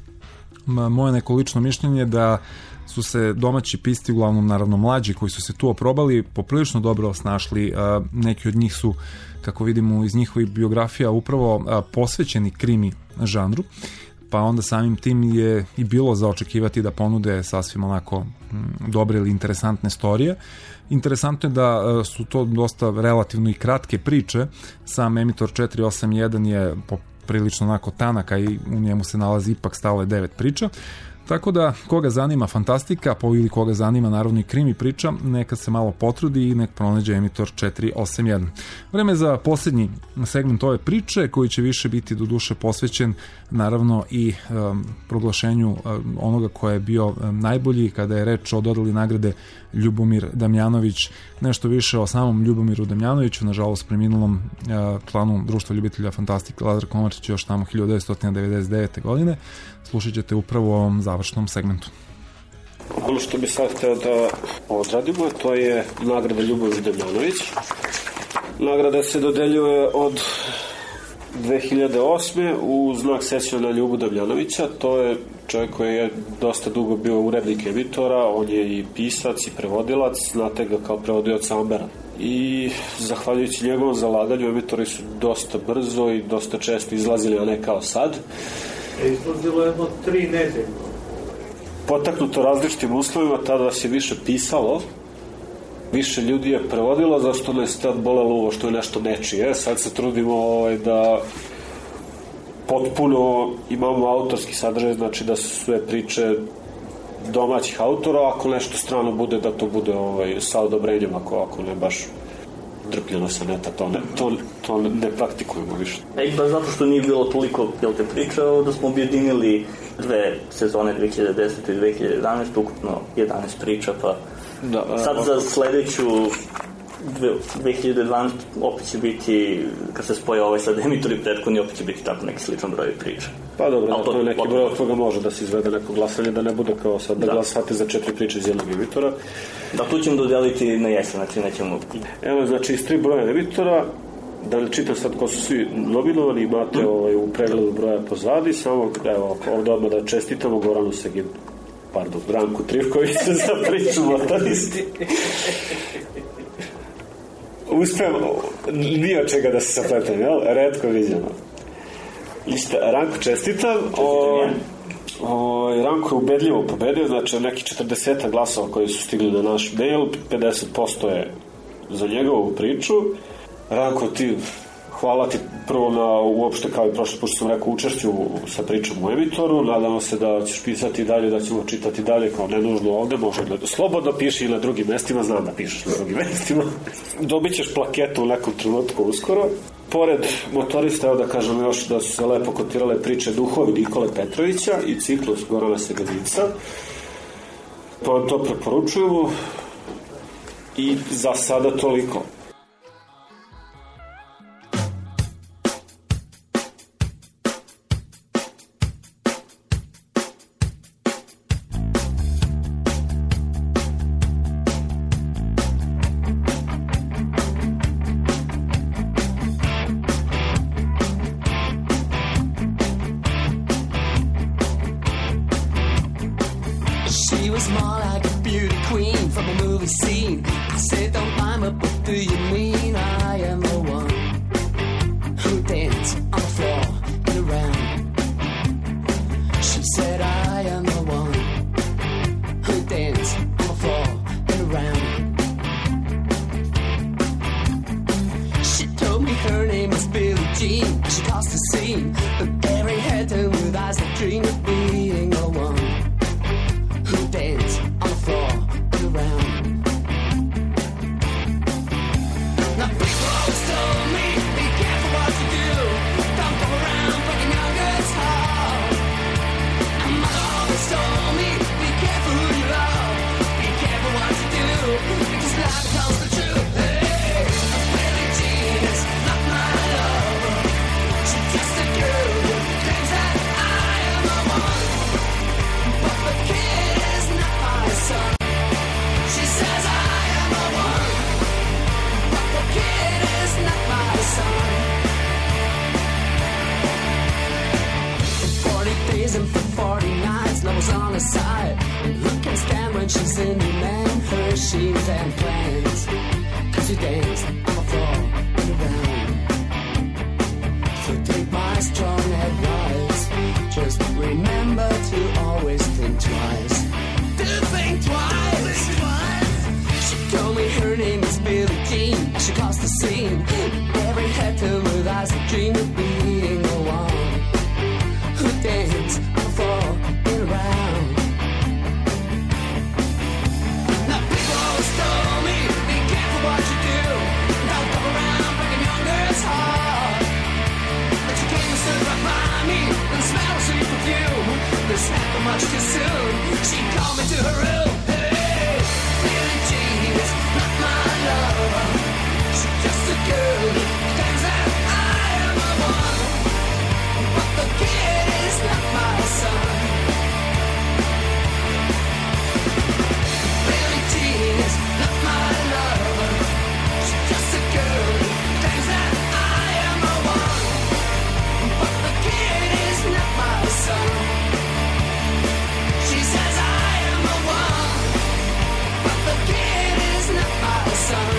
Moje neko lično mišljenje je da su se domaći pisti, uglavnom naravno mlađi koji su se tu oprobali, poprilično dobro snašli. Neki od njih su, kako vidimo iz njihovih biografija, upravo posvećeni krimi žanru, pa onda samim tim je i bilo za očekivati da ponude sasvim onako dobre ili interesantne storije. Interesantno je da su to dosta relativno i kratke priče. Sam emitor četiri osam jedan je poprilično onako tanaka i u njemu se nalazi ipak stale devet priča. Tako da, koga zanima fantastika, pa ili koga zanima naravno i krimi priča, neka se malo potrudi i nek pronađe emitor četiri osam jedan. Vreme za posljednji segment ove priče, koji će više biti do duše posvećen naravno i um, proglašenju um, onoga ko je bio um, najbolji kada je reč o dodeli nagrade Ljubomir Damjanović. Nešto više o samom Ljubomiru Damjanoviću, nažalost preminulom uh, članu Društva ljubitelja fantastike Lazar Komarčić još tamo hiljadu devetsto devedeset devete. godine. Slušat ćete upravo u ovom završnom segmentu. Ono što bi sad hteo da odradimo, to je nagrada Ljubomir Damjanović. Nagrada se dodeljuje od dve hiljade osme u znak sećanja na Ljubu Damjanovića. To je čovjek koji je dosta dugo bio urednik emitora, on je i pisac i prevodilac, znate ga kao prevodilac Ambera. I zahvaljujući njegovom zalaganju emitori su dosta brzo i dosta često izlazili, a ne kao sad. Izlazilo jedno tri nedelje. Potaknuto različitim uslovima, tada se više pisalo, više ljudi je prevodilo, zašto nas tad bolelo ovo što je nešto nečije. Sad se trudimo ovaj, da potpuno imamo autorski sadržaj, znači da su sve priče domaćih autora, ako nešto strano bude, da to bude ovaj, sa odobrenjem, ako, ako ne baš drpljeno sa neta, to ne, to, to ne praktikujemo više. E, baš zato što nije bilo toliko, jel te pričao, da smo objedinili dve sezone dve hiljade desete i dve hiljade jedanaeste, ukupno jedanaest priča, pa da, a, sad za sledeću dve hiljade dvanaeste opet će biti, kad se spoje ovaj sad emitor i prethodni, opet će biti tako neki sličan broj priča. Pa dobro, to, neki broj od toga može da se izvede neko glasanje, da ne bude kao sad da, da glasate za četiri priče iz jednog emitora. Da, tu ćemo dodeliti na jesen, znači nećemo... Evo, znači, iz tri broja emitora, da ne čitam sad ko su svi nominovani, imate mm. ovaj, u pregledu broja pozadi, samo, evo, ovdje odmah da čestitamo Goranu Segin, pardon, Branku Trivkoviću za priču motoristi. Uspem, nije od čega da se sapletam, jel? Redko viđamo. Isto, Ranko čestitam. O, o, Ranko je ubedljivo pobedio, znači neki četrdeset glasova koji su stigli na naš mail, pedeset posto je za njegovu priču. Ranko, ti, hvala ti prvo na uopšte, kao i prošle put što sam rekao, učešću sa pričom u emitoru. Nadamo se da ćeš pisati dalje, da ćemo čitati dalje, kao ne nužno ovde, može da slobodno piši i na drugim mestima, znam da pišeš na drugim mestima. Dobit ćeš plaketu u nekom trenutku uskoro. Pored motorista, evo da kažem još da su se lepo kotirale priče Duhovi Nikole Petrovića i ciklus Gorana Segadinca. Pa vam to preporučujemo i za sada toliko. Now people always told me, be careful what you do. prison for forty nights. Levels on her side. Who can stand when she's in demand? Hershey's and plans. Cause you dance on the floor and around. So take my strong advice. Just remember to always think twice. Do think twice. Think twice. She told me her name is Billie Jean. She caused the scene. Every head turned with eyes that dream of being the one who dance on the floor and around. Now people always told me, be careful what you do. Don't come around breaking young girls' heart. But you came and stood right by me and smelled sweet perfume. This happened much too soon. She called me to her room. Hey, Billie Jean is not my lover. She's just a girl who thinks that I am the one. But the kid is not my son. Billie Jean is not my lover. She's just a girl who thinks that I am the one. But the kid is not my son. She says I am the one. But the kid is not my son.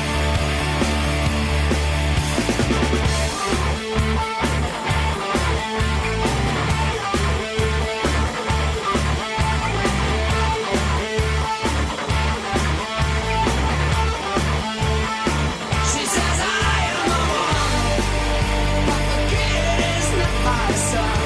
She says I am the one, but the kid is not my son.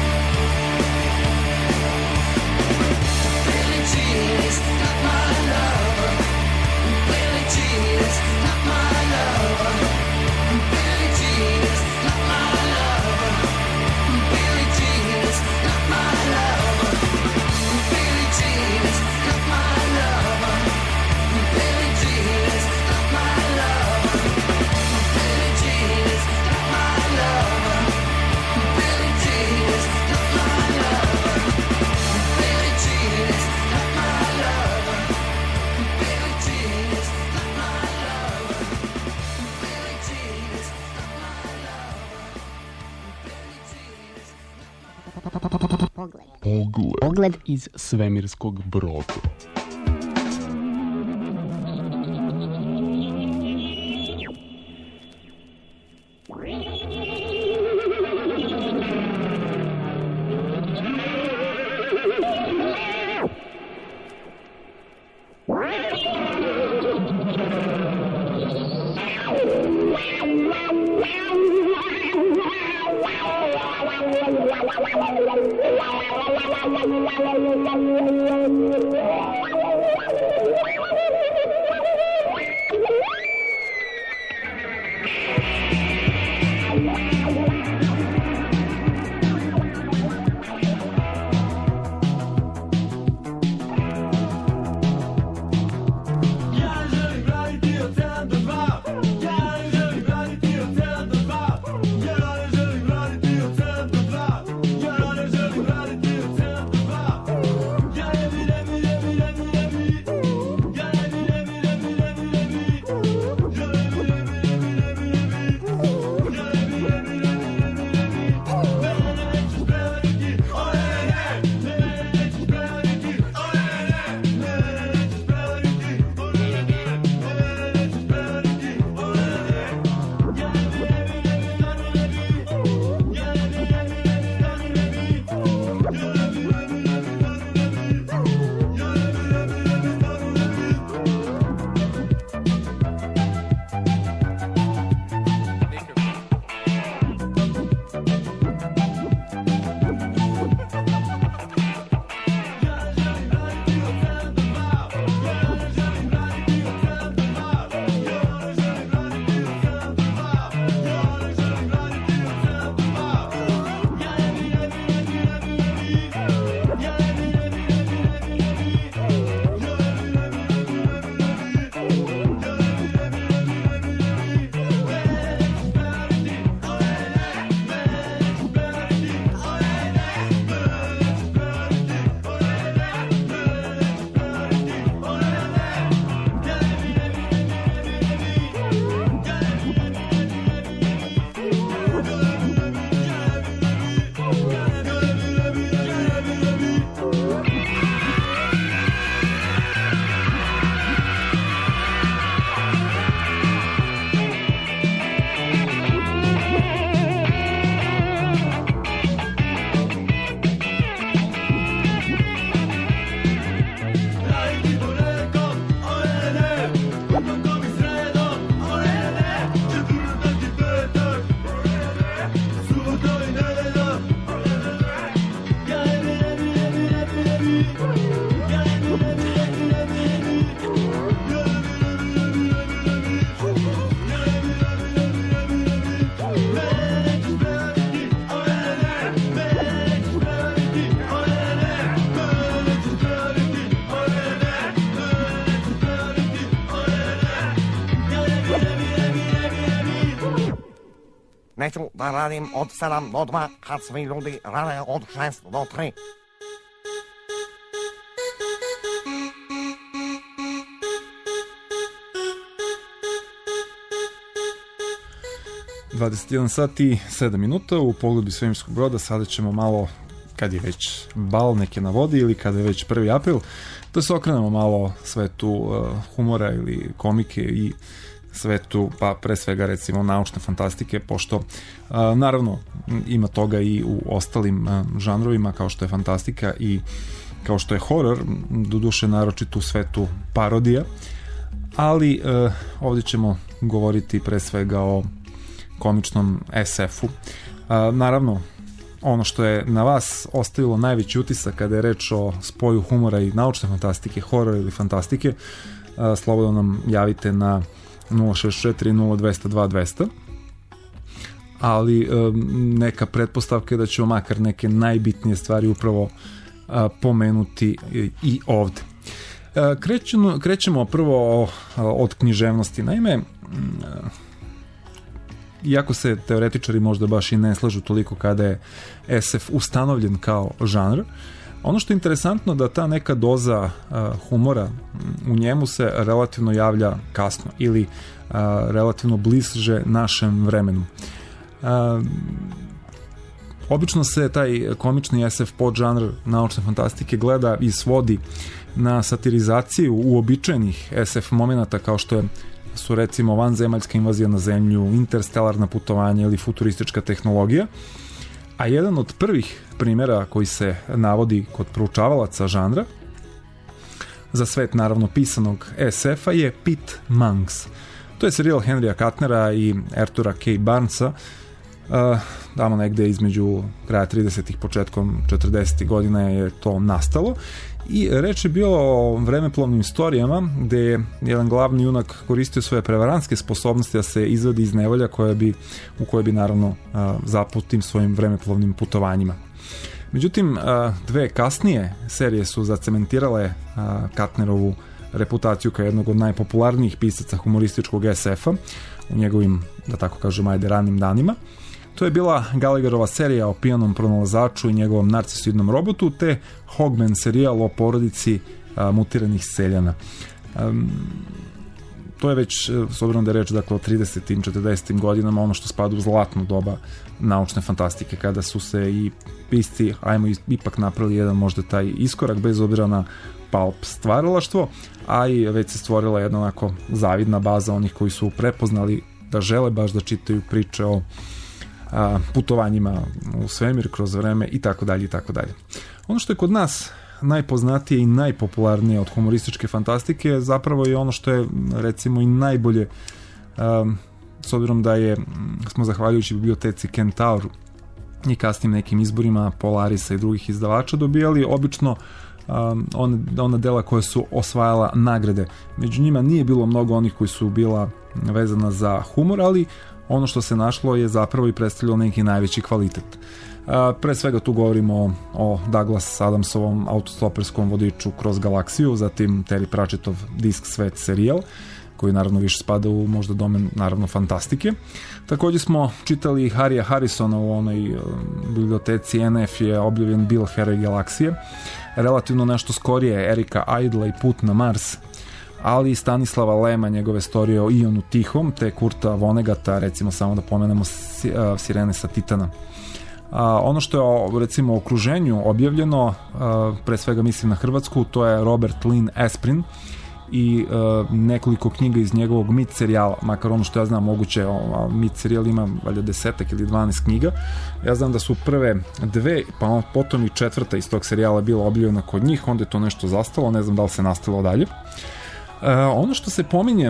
Billie Jean is not my lover. Billie Jean is not my lover. Billie Jean is not my lover. Billie Jean is not my lover. Billie Jean is not my lover. Billie Jean is not my lover. Billie Jean is not my lover. Billie Jean is not my lover. Billie Jean is not my lover. Billie Jean is not my lover. Billie Jean is not my lover. Pogled. Pogled iz svemirskog broda. Yeah. neću da radim od sedam do dva kad svi ljudi rade od šest do tri. dvadeset jedan sat i sedam minuta u pogledu svemirskog broda. Sada ćemo malo, kad je već bal neke na vodi ili kada je već prvi april, da se okrenemo malo svetu uh, humora ili komike i svetu, pa pre svega recimo naučne fantastike, pošto uh, naravno ima toga i u ostalim uh, žanrovima kao što je fantastika i kao što je horor, doduše naročito u svetu parodija, ali uh, ovdje ćemo govoriti pre svega o komičnom es efu. A, naravno, ono što je na vas ostavilo najveći utisak kada je reč o spoju humora i naučne fantastike, horora ili fantastike, a, slobodno nam javite na nula šest četiri nula dva zero dva dva zero, ali a, neka pretpostavka je da ćemo makar neke najbitnije stvari upravo a, pomenuti i, i ovde. A, krećemo, krećemo prvo o, a, od književnosti. Naime, a, iako se teoretičari možda baš i ne slažu toliko kada je es ef ustanovljen kao žanr, ono što je interesantno da ta neka doza uh, humora u njemu se relativno javlja kasno ili uh, relativno bliže našem vremenu. Uh, obično se taj komični es ef podžanr naučne fantastike gleda i svodi na satirizaciju uobičajenih es ef momenata kao što je su recimo vanzemaljska invazija na zemlju, interstelarna putovanja ili futuristička tehnologija. A jedan od prvih primjera koji se navodi kod proučavalaca žanra za svet naravno pisanog es efa je Pit Monks. To je serijal Henrya Katnera i Artura K. Barnesa, uh, damo negde između kraja tridesetih početkom četrdesetih godina je to nastalo. I reč je bilo o vremeplovnim istorijama gde je jedan glavni junak koristio svoje prevarantske sposobnosti da se izvadi iz nevolja koja bi, u koje bi naravno zapao tim svojim vremeplovnim putovanjima. Međutim, dve kasnije serije su zacementirale Katnerovu reputaciju kao jednog od najpopularnijih pisaca humorističkog es efa u njegovim, da tako kažem, ajde ranim danima. To je bila Gallagherova serija o pijanom pronalazaču i njegovom narcisoidnom robotu, te Hogman serijal o porodici a, mutiranih seljana. Um, to je već, s obzirom da je reč dakle, o tridesetim četrdesetim godinama, ono što spada u zlatno doba naučne fantastike, kada su se i pisci, ajmo ipak napravili jedan možda taj iskorak, bez obzira na pulp stvaralaštvo, a i već se stvorila jedna onako zavidna baza onih koji su prepoznali da žele baš da čitaju priče o a, putovanjima u svemir kroz vreme i tako dalje i tako dalje. Ono što je kod nas najpoznatije i najpopularnije od humorističke fantastike zapravo je ono što je recimo i najbolje, um, s obzirom da je smo zahvaljujući biblioteci Kentaur i kasnim nekim izborima Polarisa i drugih izdavača dobijali obično um, one, ona dela koje su osvajala nagrade. Među njima nije bilo mnogo onih koji su bila vezana za humor, ali ono što se našlo je zapravo i predstavljalo neki najveći kvalitet. Uh, pre svega tu govorimo o, o Douglas Adamsovom autostoperskom vodiču kroz galaksiju, zatim Terry Pratchettov Disk svet serijal, koji naravno više spada u možda domen naravno fantastike. Također smo čitali Harrya Harrisona u onoj uh, biblioteci en ef je objavljen Bill Heroj galaksije, relativno nešto skorije Erika Idla i Put na Mars, ali i Stanislava Lema, njegove storije o Ionu Tihom, te Kurta Vonnegata, recimo samo da pomenemo si, uh, Sirene sa Titana. A, ono što je recimo u okruženju objavljeno, a, pre svega mislim na Hrvatsku, to je Robert Lynn Esprin i a, nekoliko knjiga iz njegovog Mit serijala, makar ono što ja znam moguće, a, Mit serijal ima valjda desetak ili dvanaest knjiga. Ja znam da su prve dve, pa potom i četvrta iz tog serijala bila objavljena kod njih, onda je to nešto zastalo, ne znam da li se nastavilo dalje. A, ono što se pominje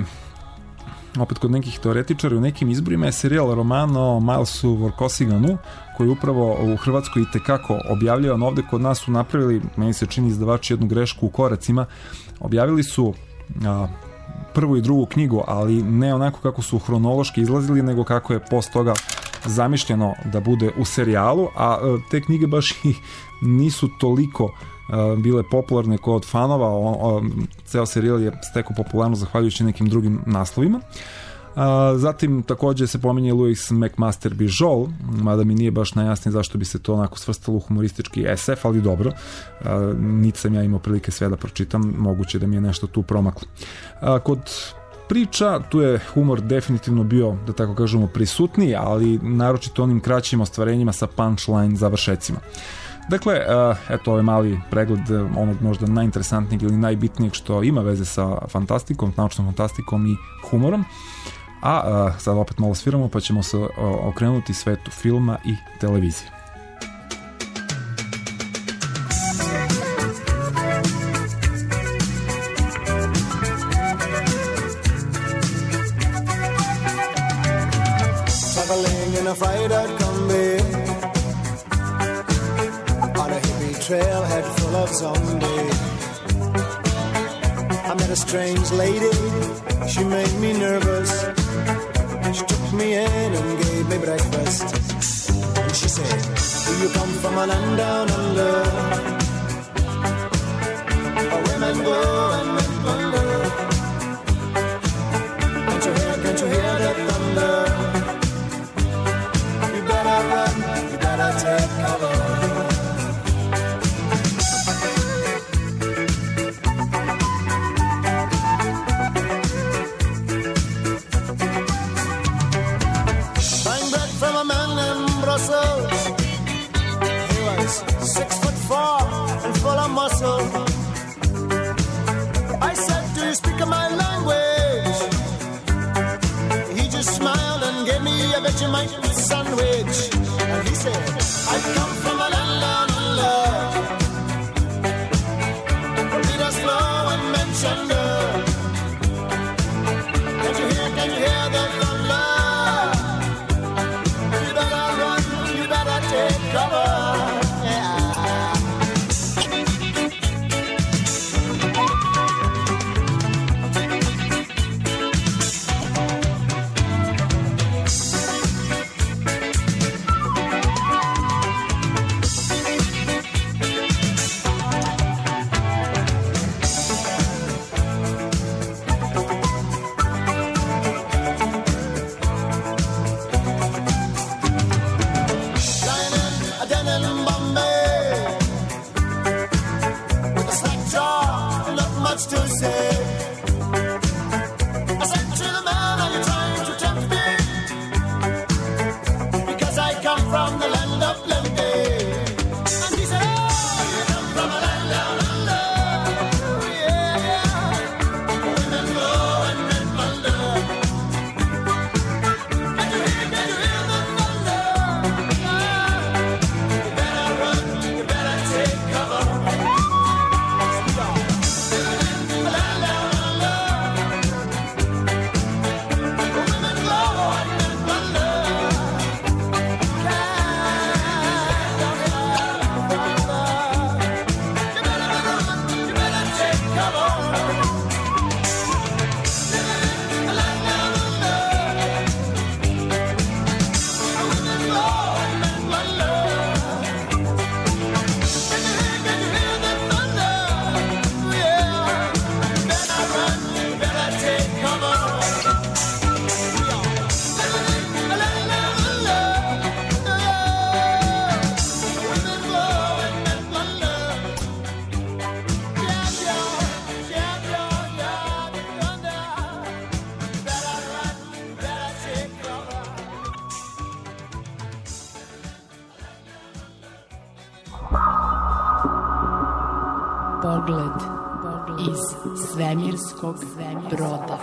opet kod nekih teoretičara u nekim izborima je serijal roman o Milesu Vorkosiganu, koji upravo u Hrvatskoj i tekako objavljavan. Ovde kod nas su napravili, meni se čini izdavači, jednu grešku u koracima. Objavili su a, prvu i drugu knjigu, ali ne onako kako su hronološki izlazili, nego kako je post toga zamišljeno da bude u serijalu, a, a te knjige baš i nisu toliko a, bile popularne kod fanova. O, o, ceo serijal je stekao popularno zahvaljujući nekim drugim naslovima. A, zatim takođe se pominje Louis McMaster Bijol, mada mi nije baš najjasnije zašto bi se to onako svrstalo u humoristički es ef, ali dobro, a, niti sam ja imao prilike sve da pročitam, moguće da mi je nešto tu promaklo. A, kod priča, tu je humor definitivno bio, da tako kažemo, prisutniji, ali naročito onim kraćim ostvarenjima sa punchline završecima. Dakle, eto ovaj mali pregled onog možda najinteresantnijeg ili najbitnijeg što ima veze sa fantastikom, naučnom fantastikom i humorom. A sad opet malo sviramo pa ćemo se okrenuti svetu filma i televizije. Traveling in a freighter combi on a hippie trailhead full of zombies. I met a strange lady, she made me nervous. She took me in and gave me breakfast. And she said, do you come from a land down under, where women go and men wonder? Can't you hear, can't you hear the thunder? You better run, you better take cover. He was six foot four and full of muscle. I said, do you speak my language? He just smiled and gave me a Vegemite sandwich. And he said, I come from a land down under, Peter's flow and Manchester. Can't you hear, can you hear the thunder? Cover, yeah. Pogled iz svemirskog broda.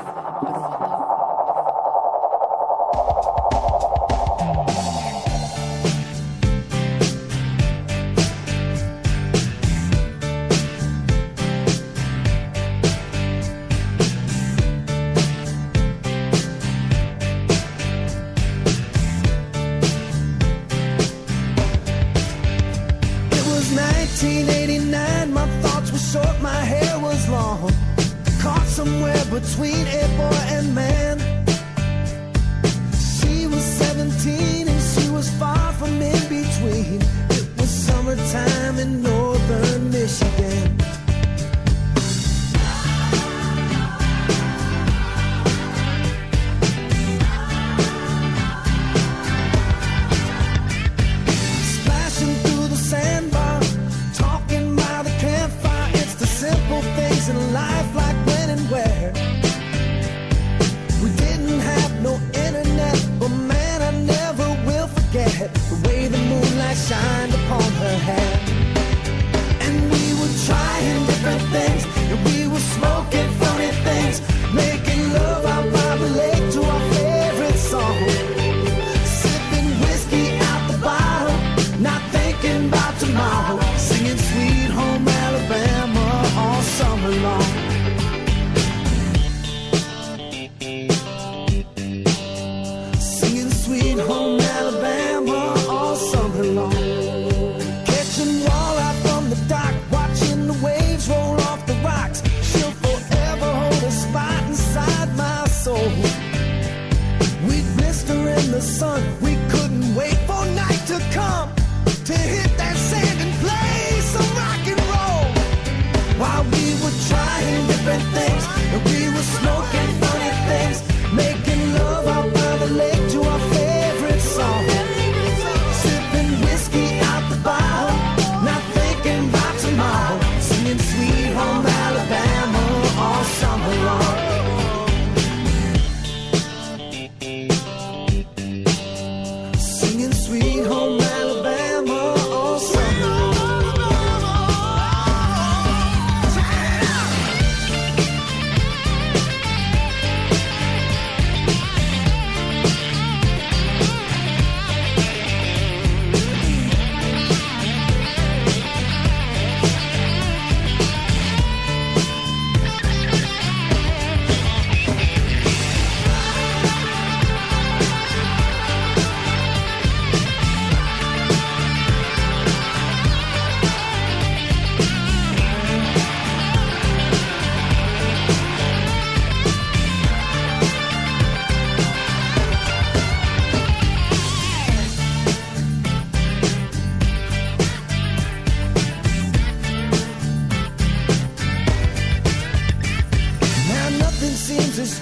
nineteen eighty-nine, my thoughts were short, my hair was long, caught somewhere between a boy and man. She was seventeen and she was far from in between. It was summertime in northern Michigan.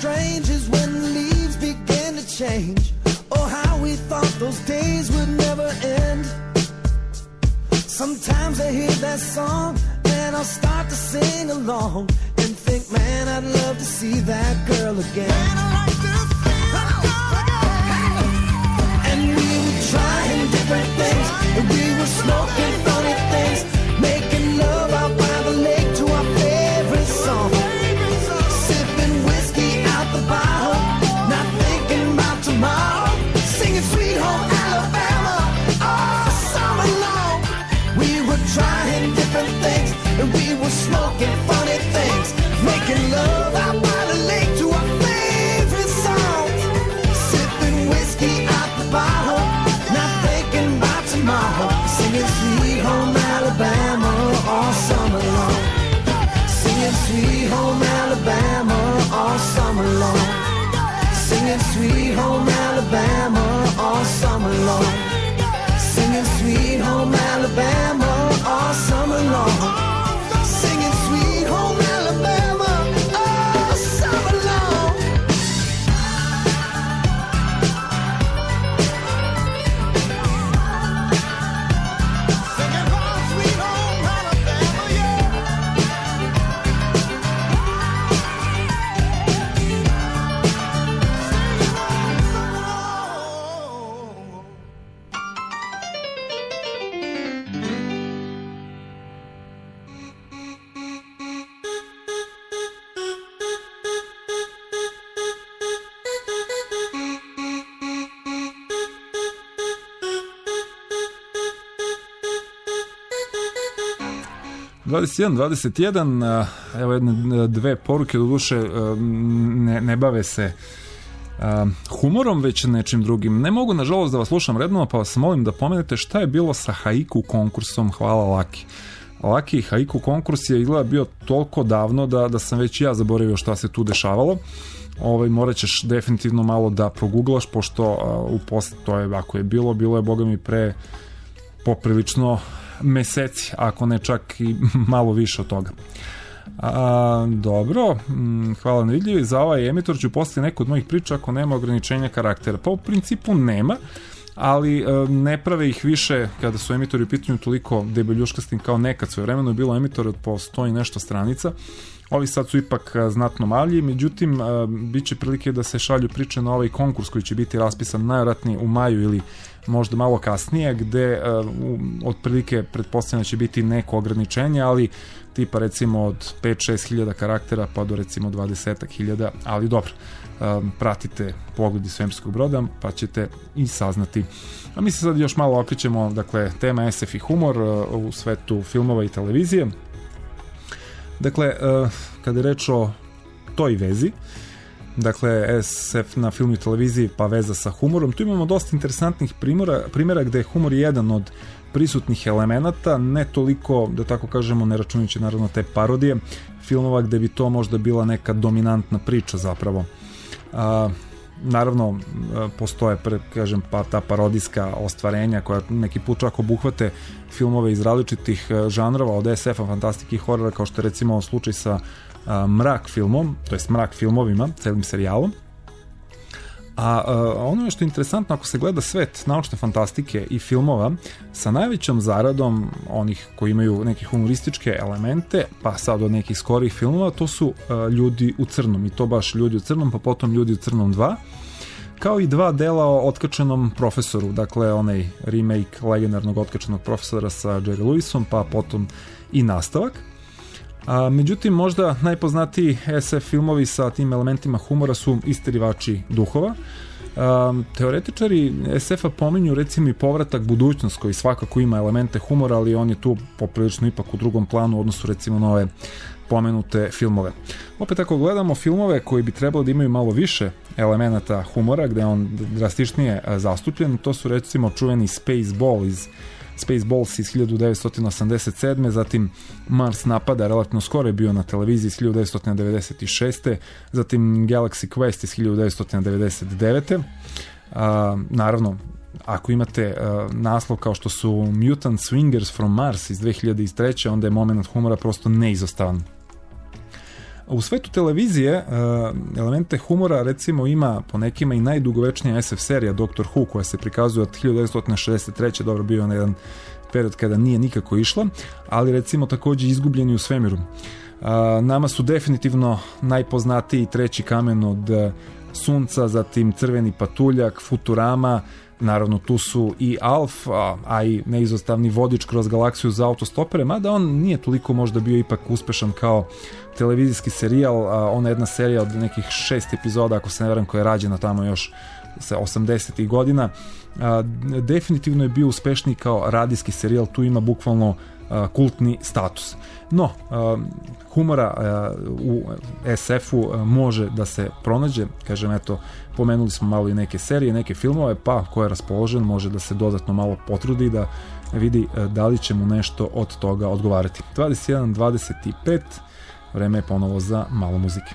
strange is when the leaves begin to change. Oh, how we thought those days would never end. Sometimes I hear that song and I'll start to sing along and think, man, I'd love to see that girl again. Man, I like to see that girl again. And we were trying different things, and we were smoking funny things, making love out by the lake to our favorite song, sipping whiskey out the bottle, not thinking about tomorrow, singing Sweet Home Alabama all summer long. We were trying different things, and we were smoking funny things, making love out by the lake to our favorite song, sipping whiskey out the bottle, not thinking about tomorrow, singing Sweet Home Alabama all summer long, singing Sweet Home Alabama all summer long, singing Sweet Home Alabama all summer long, singing Sweet Home Alabama all summer long, singing Sweet Home Alabama all summer long. Singing home, sweet home Alabama, yeah. dvadeset jedan dvadeset jedan, evo jedne dve poruke, doduše ne, ne bave se humorom, već nečim drugim. Ne mogu, nažalost, da vas slušam redno, pa vas molim da pomenete šta je bilo sa haiku konkursom. Hvala, Laki. Laki, haiku konkurs je izgleda bio toliko davno da, da sam već ja zaboravio šta se tu dešavalo. Ovaj, morat ćeš definitivno malo da proguglaš, pošto uh, u posle, to je, ako je bilo, bilo je, boga mi, pre poprilično meseci, ako ne čak i malo više od toga. A, dobro, hvala na vidljivi. Za ovaj emitor ću poslije neku od mojih priča ako nema ograničenja karaktera. Pa u principu nema, ali ne prave ih više kada su emitori u pitanju toliko debeljuškastim kao nekad. Svoje vremeno je bilo emitor od po sto i nešto stranica. Ovi sad su ipak znatno malji, međutim bit će prilike da se šalju priče na ovaj konkurs koji će biti raspisan najvjerojatnije u maju ili možda malo kasnije, gde otprilike pretpostavljeno će biti neko ograničenje, ali tipa recimo od pet šest hiljada karaktera pa do recimo dvadeset hiljada, ali dobro, pratite Pogled iz svemirskog broda pa ćete i saznati. A mi se sad još malo okrećemo, dakle, tema es ef i humor u svetu filmova i televizije. Dakle, kada je reč o toj vezi, dakle, es ef na filmu i televiziji pa veza sa humorom, tu imamo dosta interesantnih primjera, primjera gde je humor jedan od prisutnih elemenata, ne toliko, da tako kažemo, ne računajući naravno te parodije filmova gde bi to možda bila neka dominantna priča zapravo. A, naravno, postoje, kažem, pa ta parodijska ostvarenja koja neki put čak obuhvate filmove iz različitih žanrova, od es efa, fantastike i horora, kao što je recimo slučaj sa a, Mrak filmom, to jest Mrak filmovima, celim serijalom. A, a ono što je interesantno, ako se gleda svet naučne fantastike i filmova sa najvećom zaradom onih koji imaju neke humorističke elemente, pa sad od nekih skorijih filmova, to su a, Ljudi u crnom, i to baš Ljudi u crnom, pa potom Ljudi u crnom dva, kao i dva dela o Otkačenom profesoru, dakle onaj remake legendarnog Otkačenog profesora sa Jerry Lewisom, pa potom i nastavak. A, međutim, možda najpoznatiji es ef filmovi sa tim elementima humora su Isterivači duhova. A, teoretičari es efa pominju recimo i Povratak budućnost, koji svakako ima elemente humora, ali on je tu poprilično ipak u drugom planu u odnosu recimo na ove pomenute filmove. Opet ako gledamo filmove koji bi trebalo da imaju malo više elemenata humora, gde on drastičnije zastupljen, to su recimo čuveni Spaceball iz Spaceballs iz hiljadu devetsto osamdeset sedme, zatim Mars napada, relativno skoro je bio na televiziji iz hiljadu devetsto devedeset šeste, zatim Galaxy Quest iz hiljadu devetsto devedeset devete. A, naravno, ako imate a, naslov kao što su Mutant Swingers from Mars iz dve hiljade treće, onda je moment humora prosto neizostavan. U svetu televizije elemente humora recimo ima po nekima i najdugovečnija es ef serija Doktor Who, koja se prikazuje od hiljadu devetsto šezdeset treće dobro bio na jedan period kada nije nikako išla, ali recimo takođe Izgubljeni u svemiru. Nama su definitivno najpoznatiji Treći kamen od Sunca, zatim Crveni patuljak, Futurama, naravno tu su i Alf, a, a i neizostavni Vodič kroz galaksiju za autostopere, mada on nije toliko možda bio ipak uspešan kao televizijski serijal, a ona jedna serija od nekih šest epizoda, ako se ne varam, koja je rađena tamo još sa osamdesetih godina, a, definitivno je bio uspešniji kao radijski serijal, tu ima bukvalno a, kultni status. No, a, humora a, u es efu a, može da se pronađe, kažem, eto, pomenuli smo malo i neke serije, neke filmove, pa ko je raspoložen može da se dodatno malo potrudi da vidi a, da li će mu nešto od toga odgovarati. dvadeset jedan dvadeset pet, vreme je ponovo za malo muzike.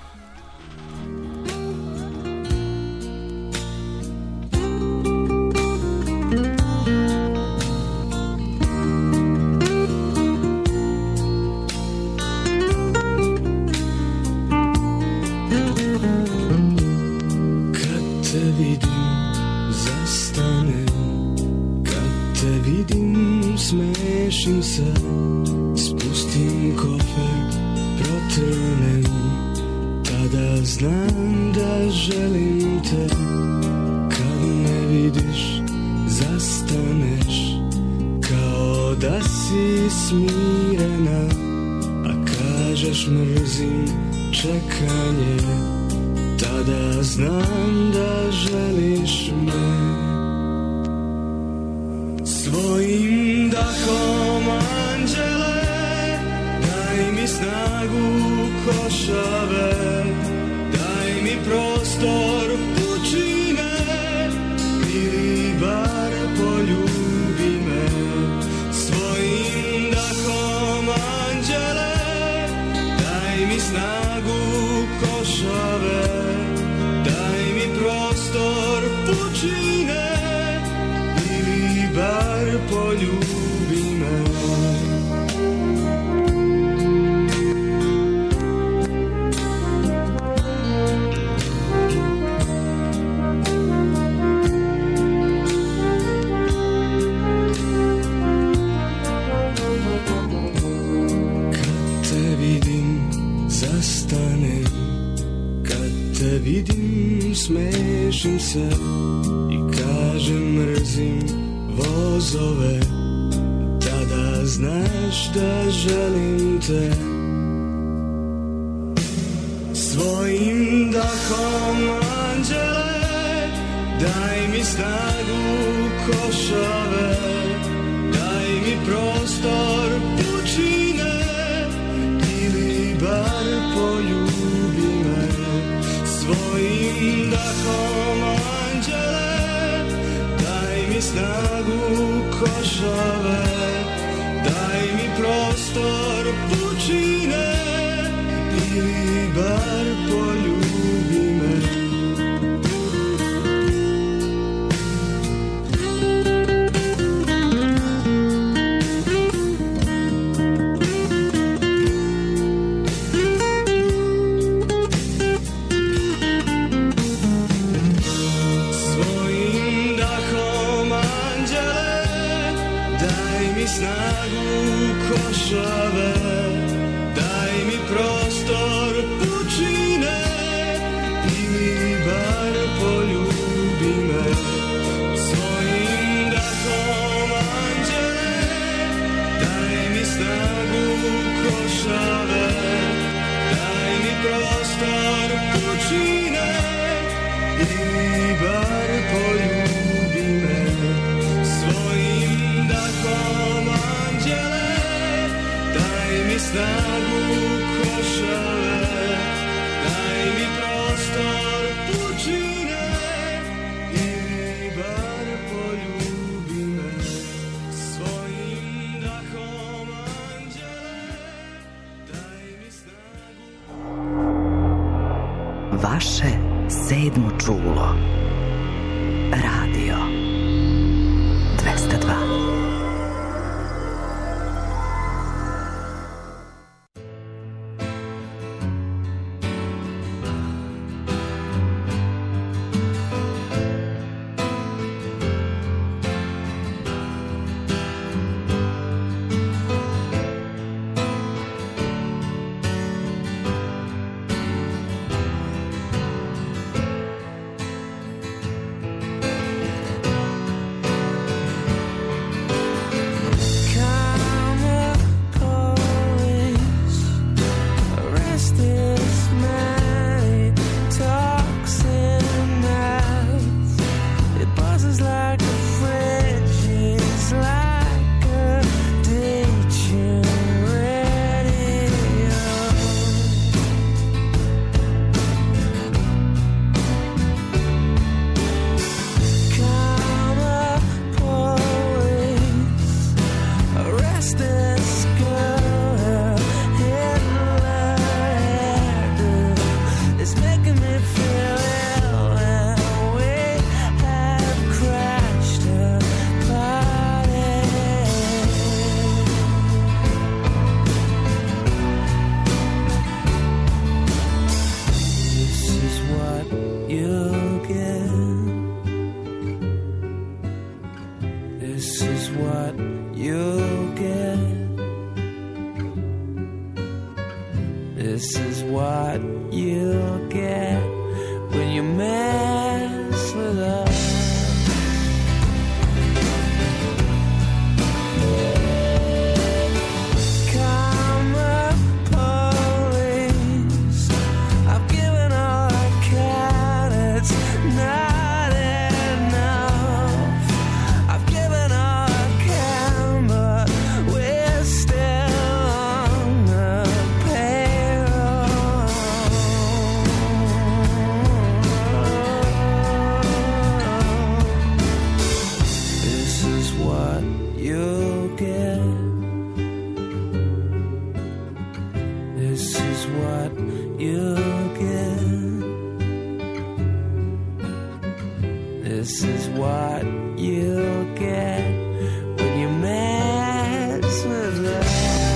Smešim se, spustim kofer, protrnem, tada znam da želim te. Kad me vidiš, zastaneš, kao da si smirena, a kažeš mrzim čekanje, tada znam da želiš me. Svojim dahom anđele, daj mi snagu košave, daj mi prostor pučine, ili bar poljubi me. Svojim dahom anđele, daj mi snagu košave, daj mi prostor pučine, bar poljubi me. Kad te vidim, zastanem, kad te vidim, smešim se i kažem mrzim vozove, tada znaš da želim te. Svojim dahom anđele, daj mi snagu košave, daj mi prostor pučine, ili bar poljubi me. Svojim dahom anđele, daj mi snagu košave, daj mi prostor pučine, ili bar poljubi me. Snagu košave, daj mi prostor pučine, ili bar poljubi me. Svojim dahom anđele, daj mi snagu košave, daj mi prostor pučine, ili bar poljubi me. Svojim dahom anđele, daj mi snagu košave, daj mi prostor pučine, ili bar poljubi me. Svojim dahom anđele, daj mi snagu. Vaše sedmo čulo. Radio dvesta dva. This is what you'll get when you mess with us. This is what you'll get when you mess with us.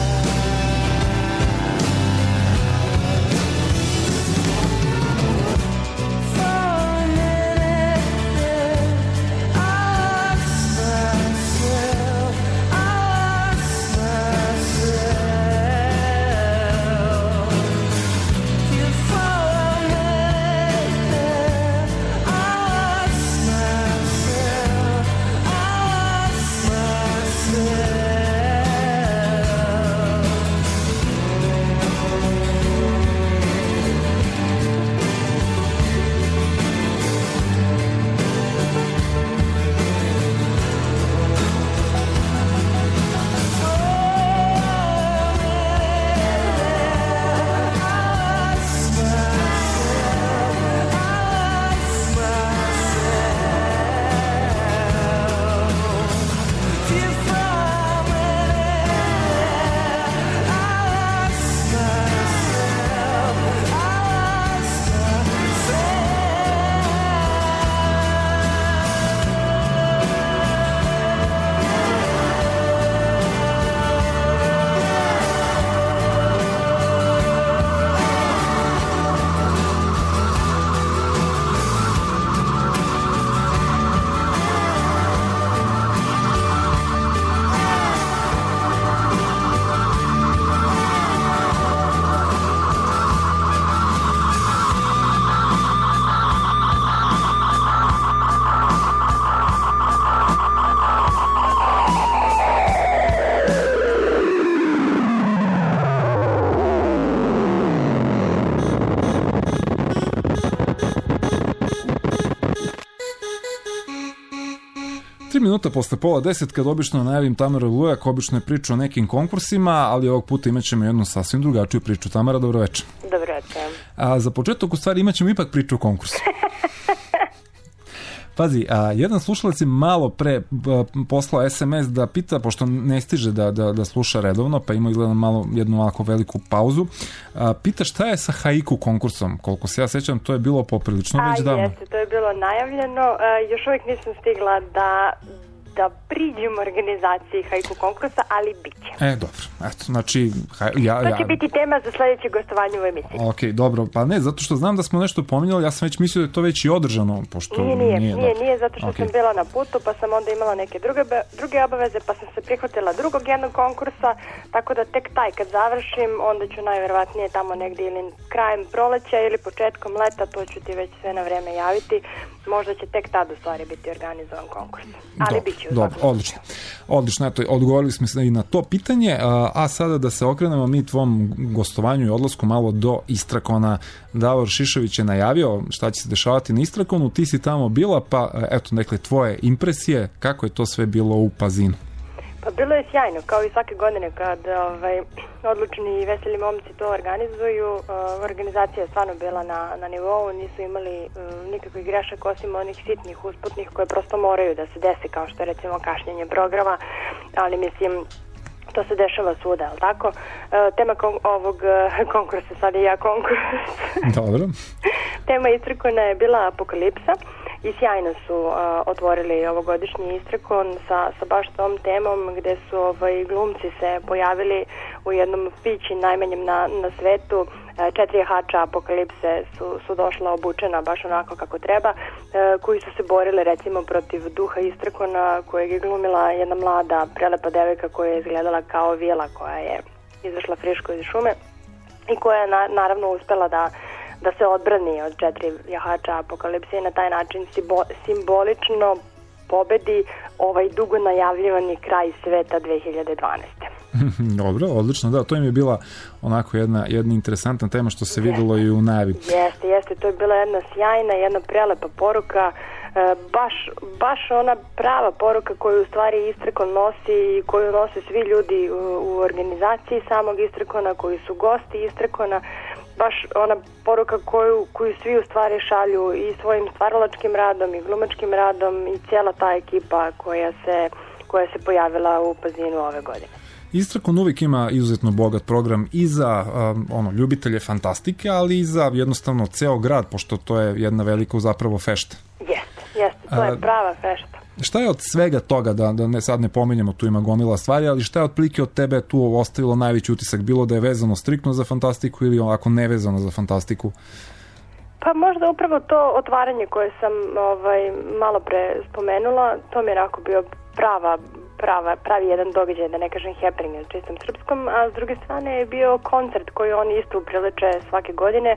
Minuta posle pola deset, kad obično najavim Tamaru Lujak, obično je priča o nekim konkursima, ali ovog puta imat ćemo jednu sasvim drugačiju priču. Tamara, dobro večer. Dobro večer. A za početak, u stvari, imat ćemo ipak priču o konkursu. Pazi, a, jedan slušalac je malo pre a, poslao es em es da pita, pošto ne stiže da, da, da sluša redovno, pa ima izgleda malo jednu ovako veliku pauzu, a, pita šta je sa haiku konkursom. Koliko se ja sećam, to je bilo poprilično a, već davno. A jeste, to je bilo najavljeno. A, još uvijek nisam stigla da da priđem organizaciji haiku konkursa, ali bit će. E, dobro. Eto, znači... Ha, ja, to će ja... biti tema za sljedeće gostovanje u emisiji. Ok, dobro. Pa ne, zato što znam da smo nešto pominjali, ja sam već mislio da je to već i održano, pošto nije... Nije, nije, nije, nije zato što okay. sam bila na putu, pa sam onda imala neke druge, druge obaveze, pa sam se prihvatila drugog jednog konkursa, tako da tek taj kad završim, onda ću najverovatnije tamo negdje ili krajem proleća ili početkom leta, to ću ti već sve na vreme javiti. Možda će tek tad u stvari biti organizovan konkurs. Ali dobro, bit će u dobro, odlično. Odlično, eto, odgovorili smo se i na to pitanje, a, a sada da se okrenemo mi tvom gostovanju i odlasku malo do Istrakona. Davor Šišović je najavio šta će se dešavati na Istrakonu, ti si tamo bila, pa eto, nekle tvoje impresije, kako je to sve bilo u Pazinu? Pa bilo je sjajno, kao i svake godine kad ovaj, odlučni i veseli momci to organizuju. Uh, organizacija je stvarno bila na, na nivou, nisu imali uh, nikakvih grešaka osim onih sitnih usputnih koje prosto moraju da se desi, kao što je recimo kašnjenje programa, ali mislim to se dešava svuda, ali tako? Uh, tema kon- ovog uh, konkursa, sad je ja konkurs. Dobro. Tema Istrakona je bila Apokalipsa i sjajno su uh, otvorili ovogodišnji Istrakon sa, sa baš tom temom gde su ovaj, glumci se pojavili u jednom pići najmanjem na, na svetu. Uh, četiri jahača Apokalipse su, su došla obučena baš onako kako treba, uh, koji su se borili recimo protiv duha Istrakona kojeg je glumila jedna mlada prelepa devojka koja je izgledala kao vila koja je izašla friško iz šume. i koja je na, naravno uspela da, da se odbrani od četiri jahača Apokalipse i na taj način simbo, simbolično pobedi ovaj dugo najavljivani kraj sveta dve hiljade dvanaeste. Dobro, odlično, da, to im je bila onako jedna, jedna interesantna tema što se videlo i u najavi. Jeste, jeste, to je bila jedna sjajna, jedna prelepa poruka, e, baš, baš ona prava poruka koju u stvari Istrekon nosi i koju nose svi ljudi u, u organizaciji samog Istrekona, koji su gosti Istrekona, baš ona poruka koju, koju svi u stvari šalju i svojim stvaralačkim radom i glumačkim radom i cijela ta ekipa koja se, koja se pojavila u Pazinu ove godine. Istrekon uvijek ima izuzetno bogat program i za um, ono, ljubitelje fantastike, ali i za jednostavno ceo grad, pošto to je jedna velika zapravo fešta. Jeste, jeste, to je prava fešta. Šta je od svega toga, da, da ne, sad ne pominjemo, tu ima gomila stvari, ali šta je otprilike od tebe tu ostavilo najveći utisak, bilo da je vezano striktno za fantastiku ili ovako nevezano za fantastiku? Pa možda upravo to otvaranje koje sam ovaj, malo pre spomenula, to mi je onako bio prava, prava, pravi jedan događaj, da ne kažem happening na čistom srpskom, a s druge strane je bio koncert koji oni isto upriliče svake godine.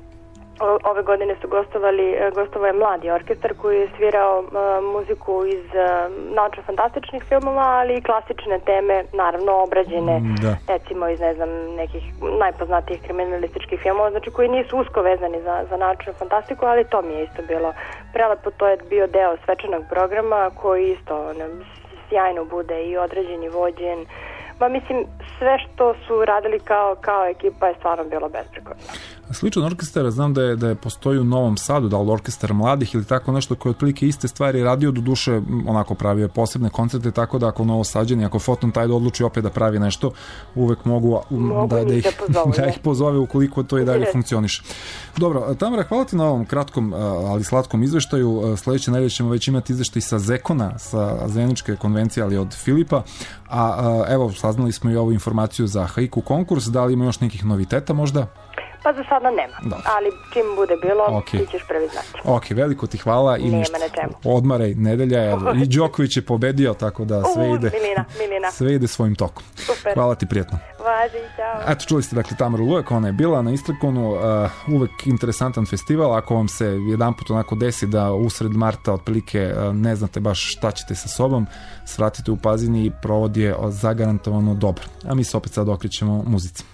Ove godine su gostovali, gostovao je mladi orkestar koji je svirao uh, muziku iz uh, naučno-fantastičnih filmova, ali i klasične teme, naravno obrađene, da. recimo iz, ne znam, nekih najpoznatijih kriminalističkih filmova, znači koji nisu usko vezani za, za naučnu fantastiku, ali to mi je isto bilo prelepo, to je bio deo svečanog programa koji isto ne, sjajno bude i određen i vođen. Ma mislim, sve što su radili kao, kao ekipa je stvarno bilo besprekorno. Sličan orkestar, znam da je, da je postoji u Novom Sadu, da li orkestar mladih ili tako nešto koji otprilike iste stvari radio, do duše onako pravio posebne koncerte, tako da ako Novosađani, ako Foton Tide odluči opet da pravi nešto, uvek mogu, mogu da, da, ih, da, pozovu, da ih pozove ukoliko to i dalje funkcioniše. Dobro, Tamara, hvala ti na ovom kratkom, ali slatkom izveštaju. Sledeće nedelje ćemo već imati izveštaj sa Zekona, sa Zeničke konvencije, ali od Filipa, a evo, saznali smo i ovu informaciju za haiku konkurs, da li ima još nekih noviteta možda? Pa za sada nema, Dobre. ali čim bude bilo, okay. ti ćeš prvi znati. Ok, veliko ti hvala i nema na čemu. Odmaraj, nedelja, evo, i Đoković je pobedio, tako da sve ide, milina, milina. sve ide svojim tokom. Super. Hvala ti, prijatno. Važi, čao. Eto, čuli ste dakle Tamaru Lujek, ona je bila na Istrekonu, uh, uvek interesantan festival, ako vam se jedan put onako desi da usred marta otprilike uh, ne znate baš šta ćete sa sobom, svratite u Pazini i provod je zagarantovano dobro. A mi se opet sad okrećemo muzici.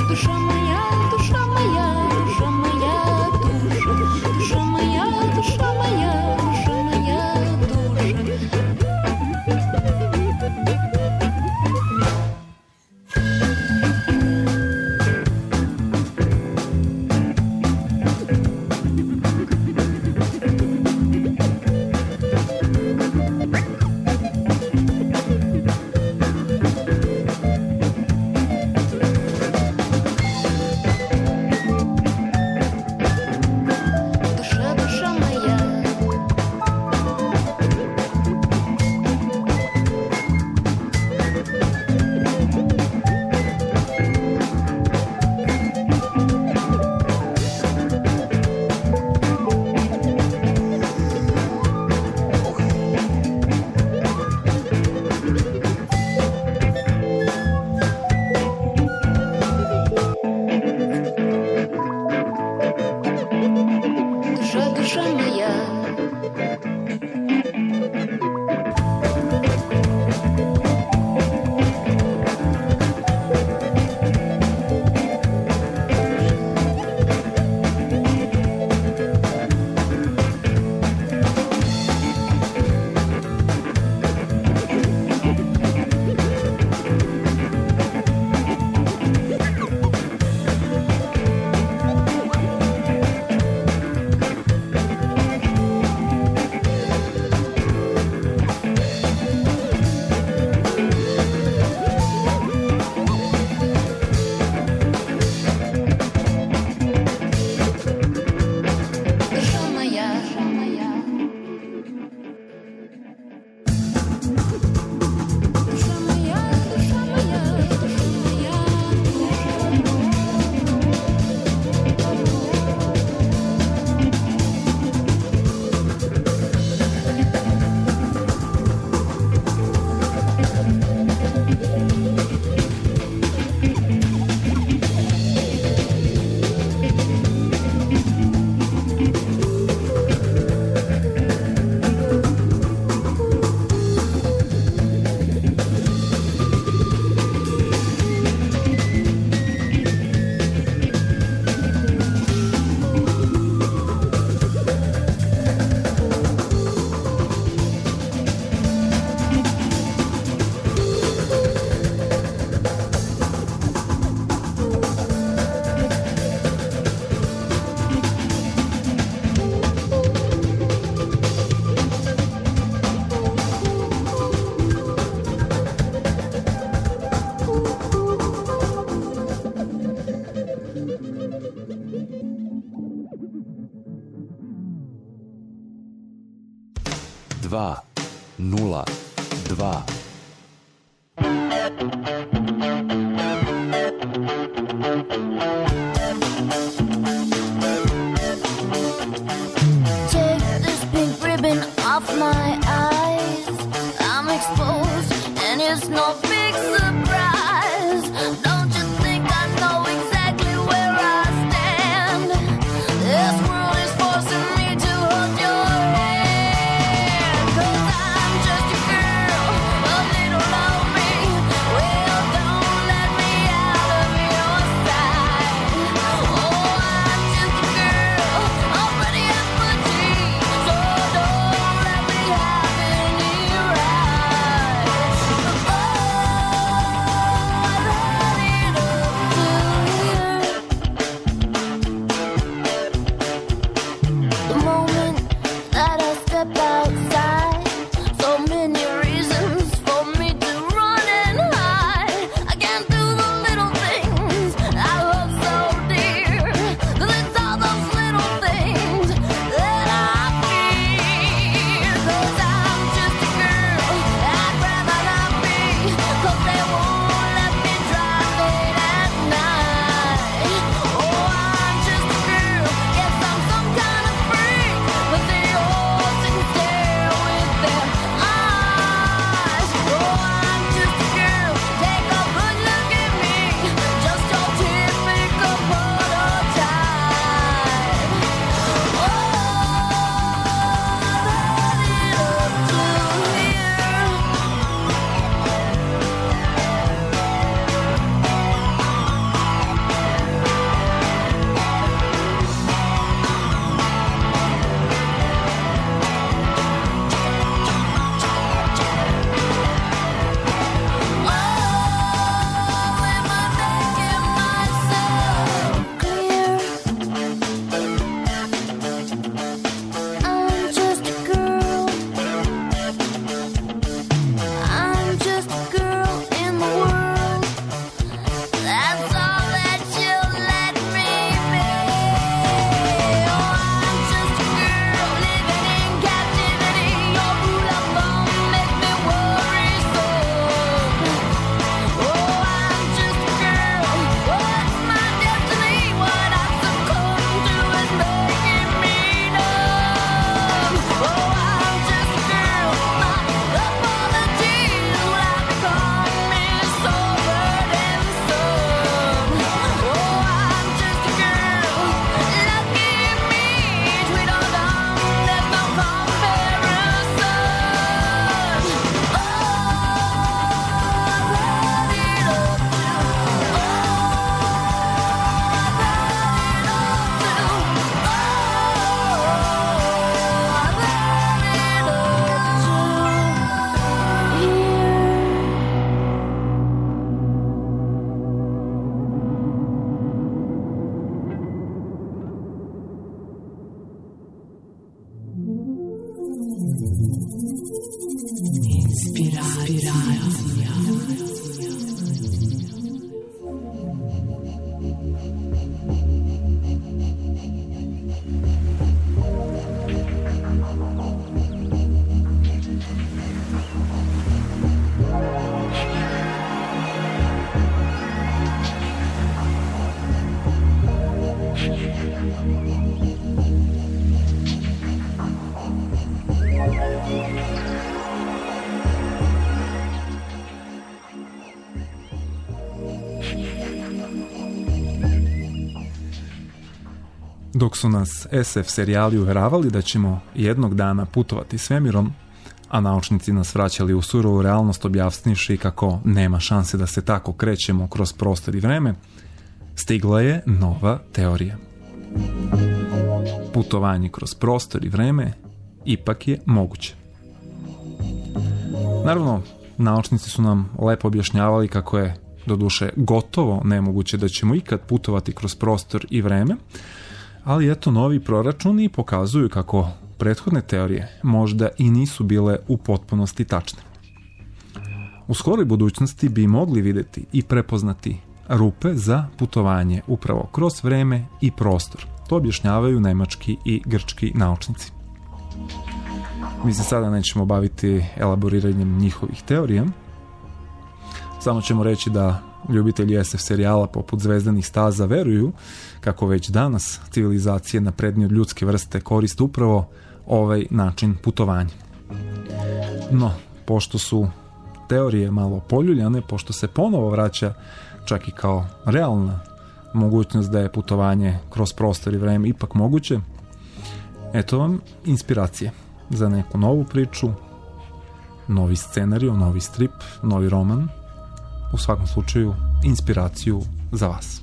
Душа моя, душа моя, душа моя, душа Dva, nula, dva. Take this pink ribbon off my eyes. I'm exposed and it's no big surprise. Don't you think I know exactly where I stand? This world is forcing me to hold your hand. 'Cause I'm just a girl, a little lonely. Well, don't let me out of your sight. Oh, I'm just a girl, already at my teeth. So don't let me have any rights. Oh, I've had it up to here. The moment that I step outside, so many reasons for me to run and hide. I can't do the little things I love so dear, 'cause it's all those little things that I fear. 'Cause I'm just a girl, I'd rather not be, 'cause they won't let me drive late at night. Oh, I'm just a girl, guess I'm some kind of freak, but they all sit and stare with their eyes. Oh, I'm just a girl, take a good look at me, just your typical prototype. Oh, I've had it up to here. I'm just a girl. I'm just a girl in the world. That's all that you'll let me be. Oh, I'm just a girl living in captivity. Your rule of thumb makes me worrisome. Oh, I'm just a girl. What's my destiny? What I succumb to is making me numb. Oh, I'm just a girl. My apologies would have become me so burdensome. Oh, I'm just a girl. Lucky me, sweet or dumb, there's no comparison. Oh, I've had it up to. Oh, I've had it up to. Oh, I've had it Dok su nas es ef serijali uveravali da ćemo jednog dana putovati svemirom, a naučnici nas vraćali u surovu realnost objasnivši kako nema šanse da se tako krećemo kroz prostor i vreme, stigla je nova teorija. Putovanje kroz prostor i vreme ipak je moguće. Naravno, naučnici su nam lepo objašnjavali kako je doduše gotovo nemoguće da ćemo ikad putovati kroz prostor i vreme, ali eto novi proračuni pokazuju kako prethodne teorije možda i nisu bile u potpunosti tačne. U skoroj budućnosti bi mogli videti i prepoznati rupe za putovanje upravo kroz vreme i prostor. To objašnjavaju nemački i grčki naučnici. Mi se sada nećemo baviti elaboriranjem njihovih teorija, samo ćemo reći da ljubitelji es ef serijala poput Zvezdanih staza veruju kako već danas civilizacije naprednije od ljudske vrste koriste upravo ovaj način putovanja. No, pošto su teorije malo poljuljane, pošto se ponovo vraća čak i kao realna mogućnost da je putovanje kroz prostor i vreme ipak moguće, eto vam inspiracije za neku novu priču, novi scenarij, novi strip, novi roman, u svakom slučaju inspiraciju za vas.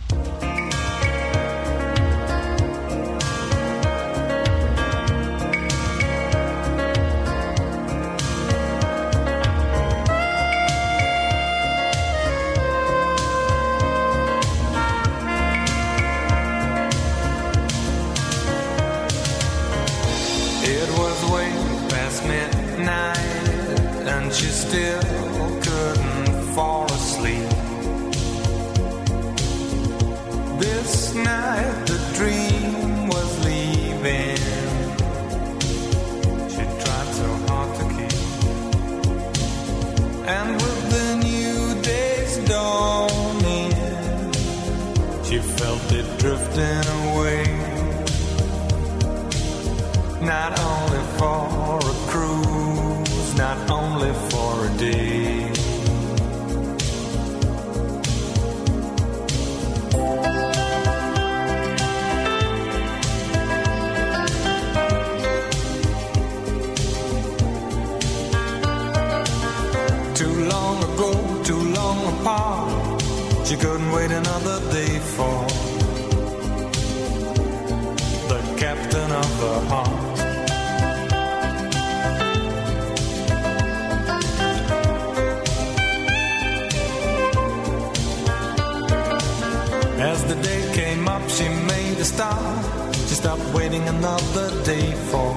As the day came up, she made a stop. She stopped waiting another day for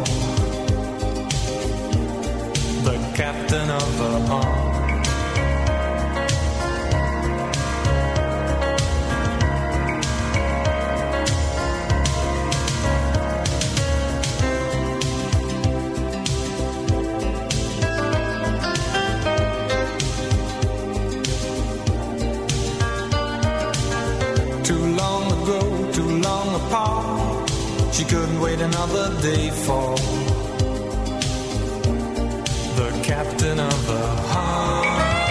the captain of the heart. She couldn't wait another day for the captain of the heart.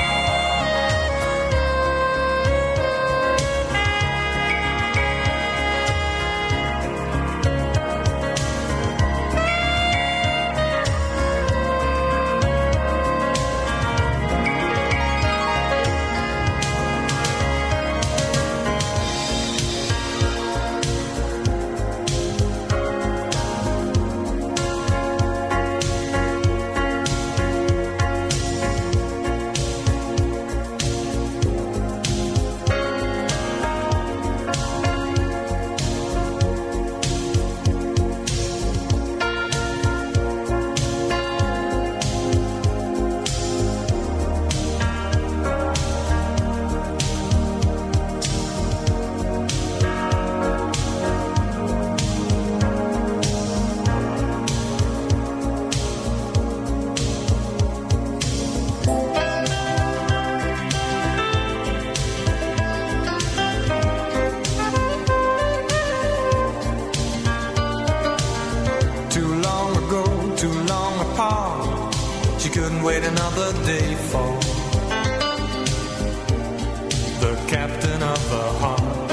Wait another day for the captain of the heart.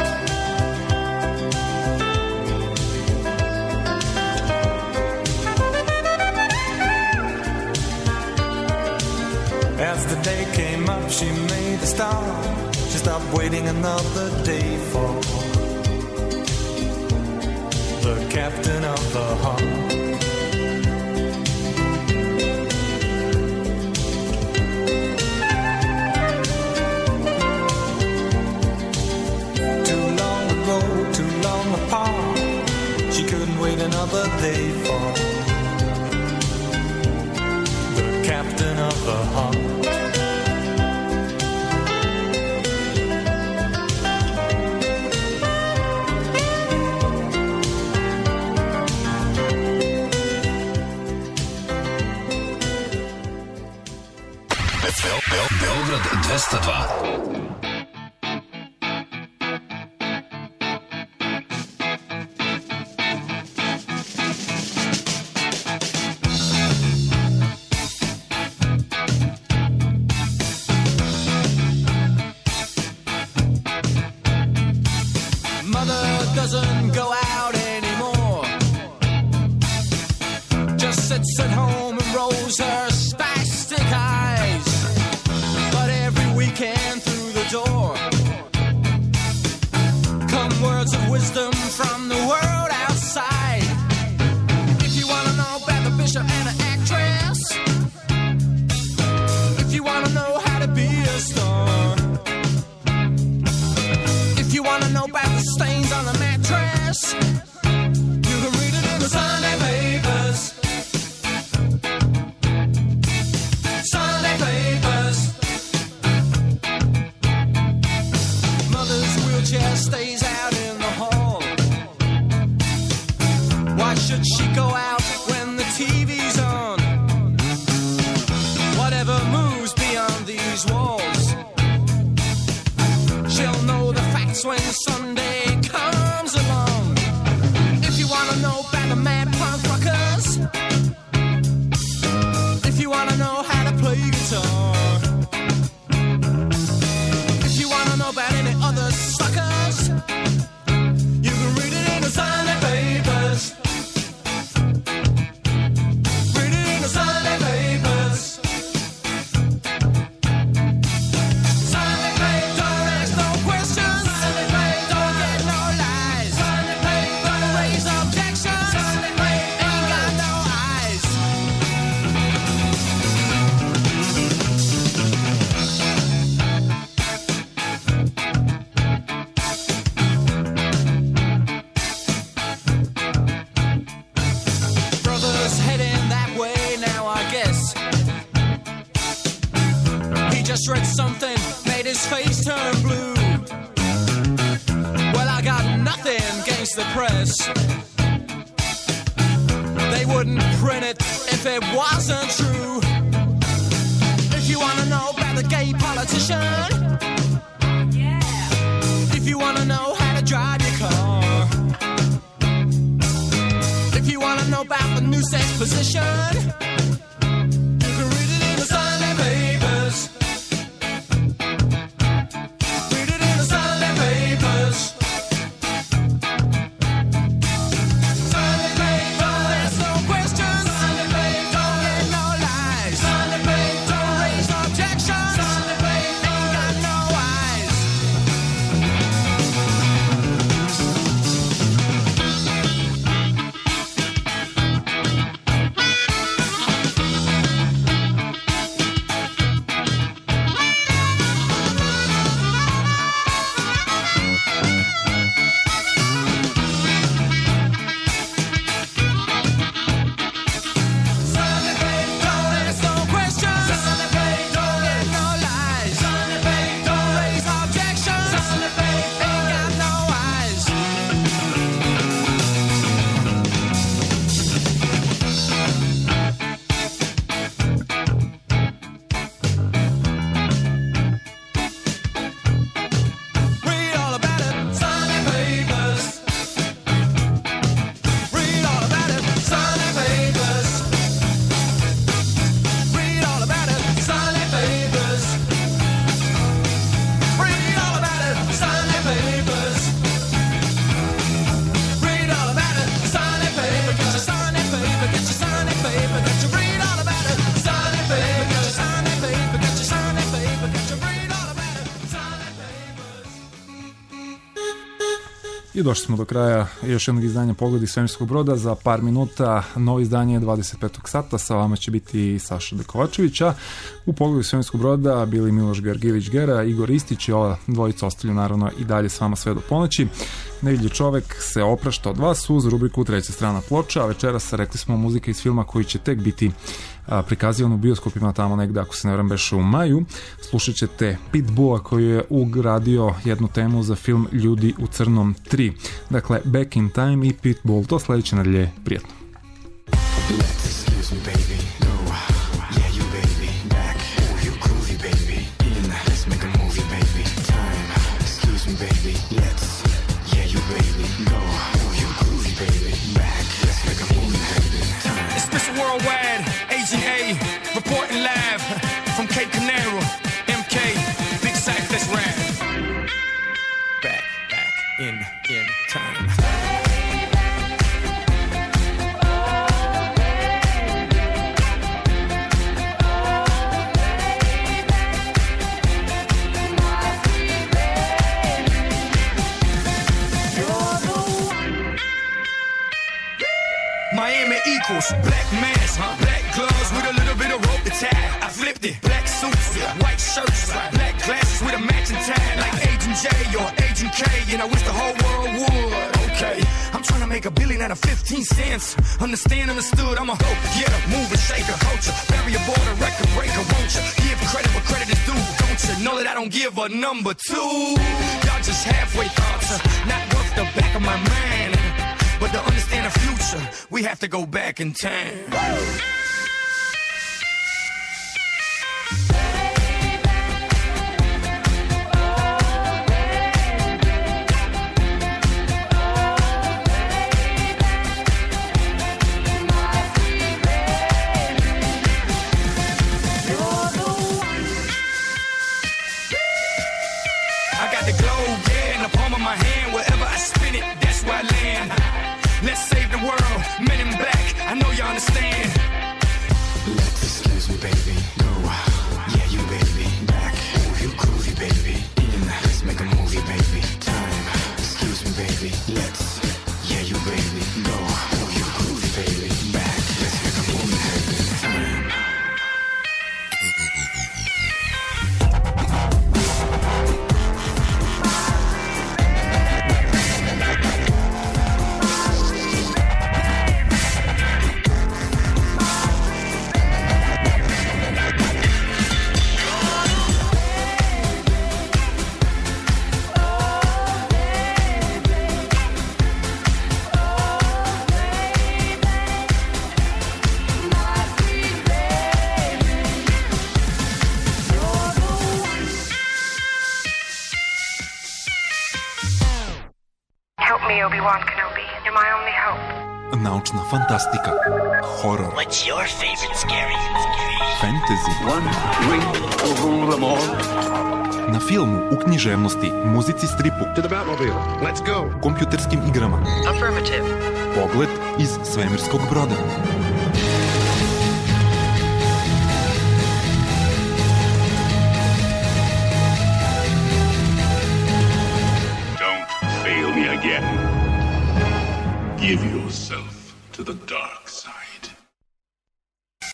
As the day came up, she made a stop. She stopped waiting another day for the captain of the heart. She couldn't wait another day for the captain of the heart. Beograd dvesta dva. Doesn't go out anymore, just sits at home and rolls her spastic eyes, but every weekend through the door come words of wisdom from the world outside. If you want to know about the bishop and an actress, if you want to know how to be a star, if you want to know about the stains on the mattress, you can read it in the Sunday papers. Sunday papers. Mother's wheelchair stays out in the hall. Why should she go out when the T V's on? Whatever moves beyond these walls, she'll know the facts when Sunday comes along. If you wanna know about the mad punk rockers, if you wanna know how to play guitar, if you wanna know about any other suckers, you can read it in the Sunday papers. Read it in the Sunday papers. Sunday papers, don't ask no questions. Sunday papers, don't get no lies. Sunday papers, don't raise objections. Sunday papers, ain't got no eyes. Brother's heading that way now, I guess. He just read something, made his face turn blue. Well, I got nothing against the press. They wouldn't print it if it wasn't true. If you wanna know about the gay politician, if you wanna know how to drive your car, if you wanna know about the new sex position, you can read it in the Sunday papers. Read it in the Sunday papers. Sunday papers, don't ask no questions. Sunday papers, don't get no lies. Sunday papers, don't raise objections. Sunday papers, ain't got no eyes. Sunday papers, don't ask no questions. Sunday papers, don't get no lies. Sunday papers, don't raise objections. Sunday papers, ain't got no eyes. Read all about it, Sunday papers. Read all about it, Sunday papers. Read all about it, Sunday papers. Read all about it, Sunday papers. Read all about it, Sunday paper. Get your Sunday paper, get your Sunday paper, get your read all about it, Sunday paper. Get your Sunday paper, get your Sunday paper, get your read all about it, Sunday papers. I došli smo do kraja još jednog izdanja Pogledi svemirskog broda. Za par minuta novo izdanje dvadeset petog sata. Sa vama će biti Saša Dekovačević, a u Pogledu svemirskog broda bili Miloš Gergijević-Gera, Igor Istić i ova dvojica ostaju naravno i dalje s vama sve do ponoći. Nevidljiv čovek se oprašta od vas uz rubriku Treća strana ploča, a večeras rekli smo muzika iz filma koji će tek biti a, prikazivan u bioskopima tamo negde, ako se ne varam, beše u maju. Slušat ćete Pitbulla koji je ugradio jednu temu za film Ljudi u crnom tri. Dakle, Back in Time i Pitbull. To sledeće nedelje. Prijetno. Excuse me, baby. No, yeah, you baby. Back. Oh, you groovy Worldwide, Agent A, reporting live from Cape Canaveral. M K, Big Sight, let's ride. Back, back, in, in time. Miami equals black mask, huh? Black gloves with a little bit of rope to tie. I flipped it. Black suits, white shirts, black glasses with a matching tie, like Agent J or Agent K. And I wish the whole world would. Okay, I'm trying to make a billion out of fifteen cents. Understand, understood. I'm a ho, yeah, mover, shaker, culture, barrier border, record breaker. Won't you give credit where credit is due? Don't you know that I don't give a number two? Y'all just halfway thoughts, not worth the back of my mind. But to understand the future, we have to go back in time. I got the globe, yeah, in the palm of my hand. Wherever I spin it, that's where I land. Let's save the world, men in black, I know you understand. Let's, excuse me baby, go, yeah you baby, back, move you groovy baby, in, let's make a movie baby, time, excuse me baby, let's, yeah you baby, go, move you groovy baby, back, let's make a movie baby, time. Help me, Obi-Wan Kenobi. You're my only hope. Naučna fantastika, horor, What's your favorite scary? fantasy, One ring will rule them all. na filmu, u književnosti, muzici stripu, To the Batmobile. Let's go. kompjuterskim igrama. Affirmative. Pogled iz svemirskog broda.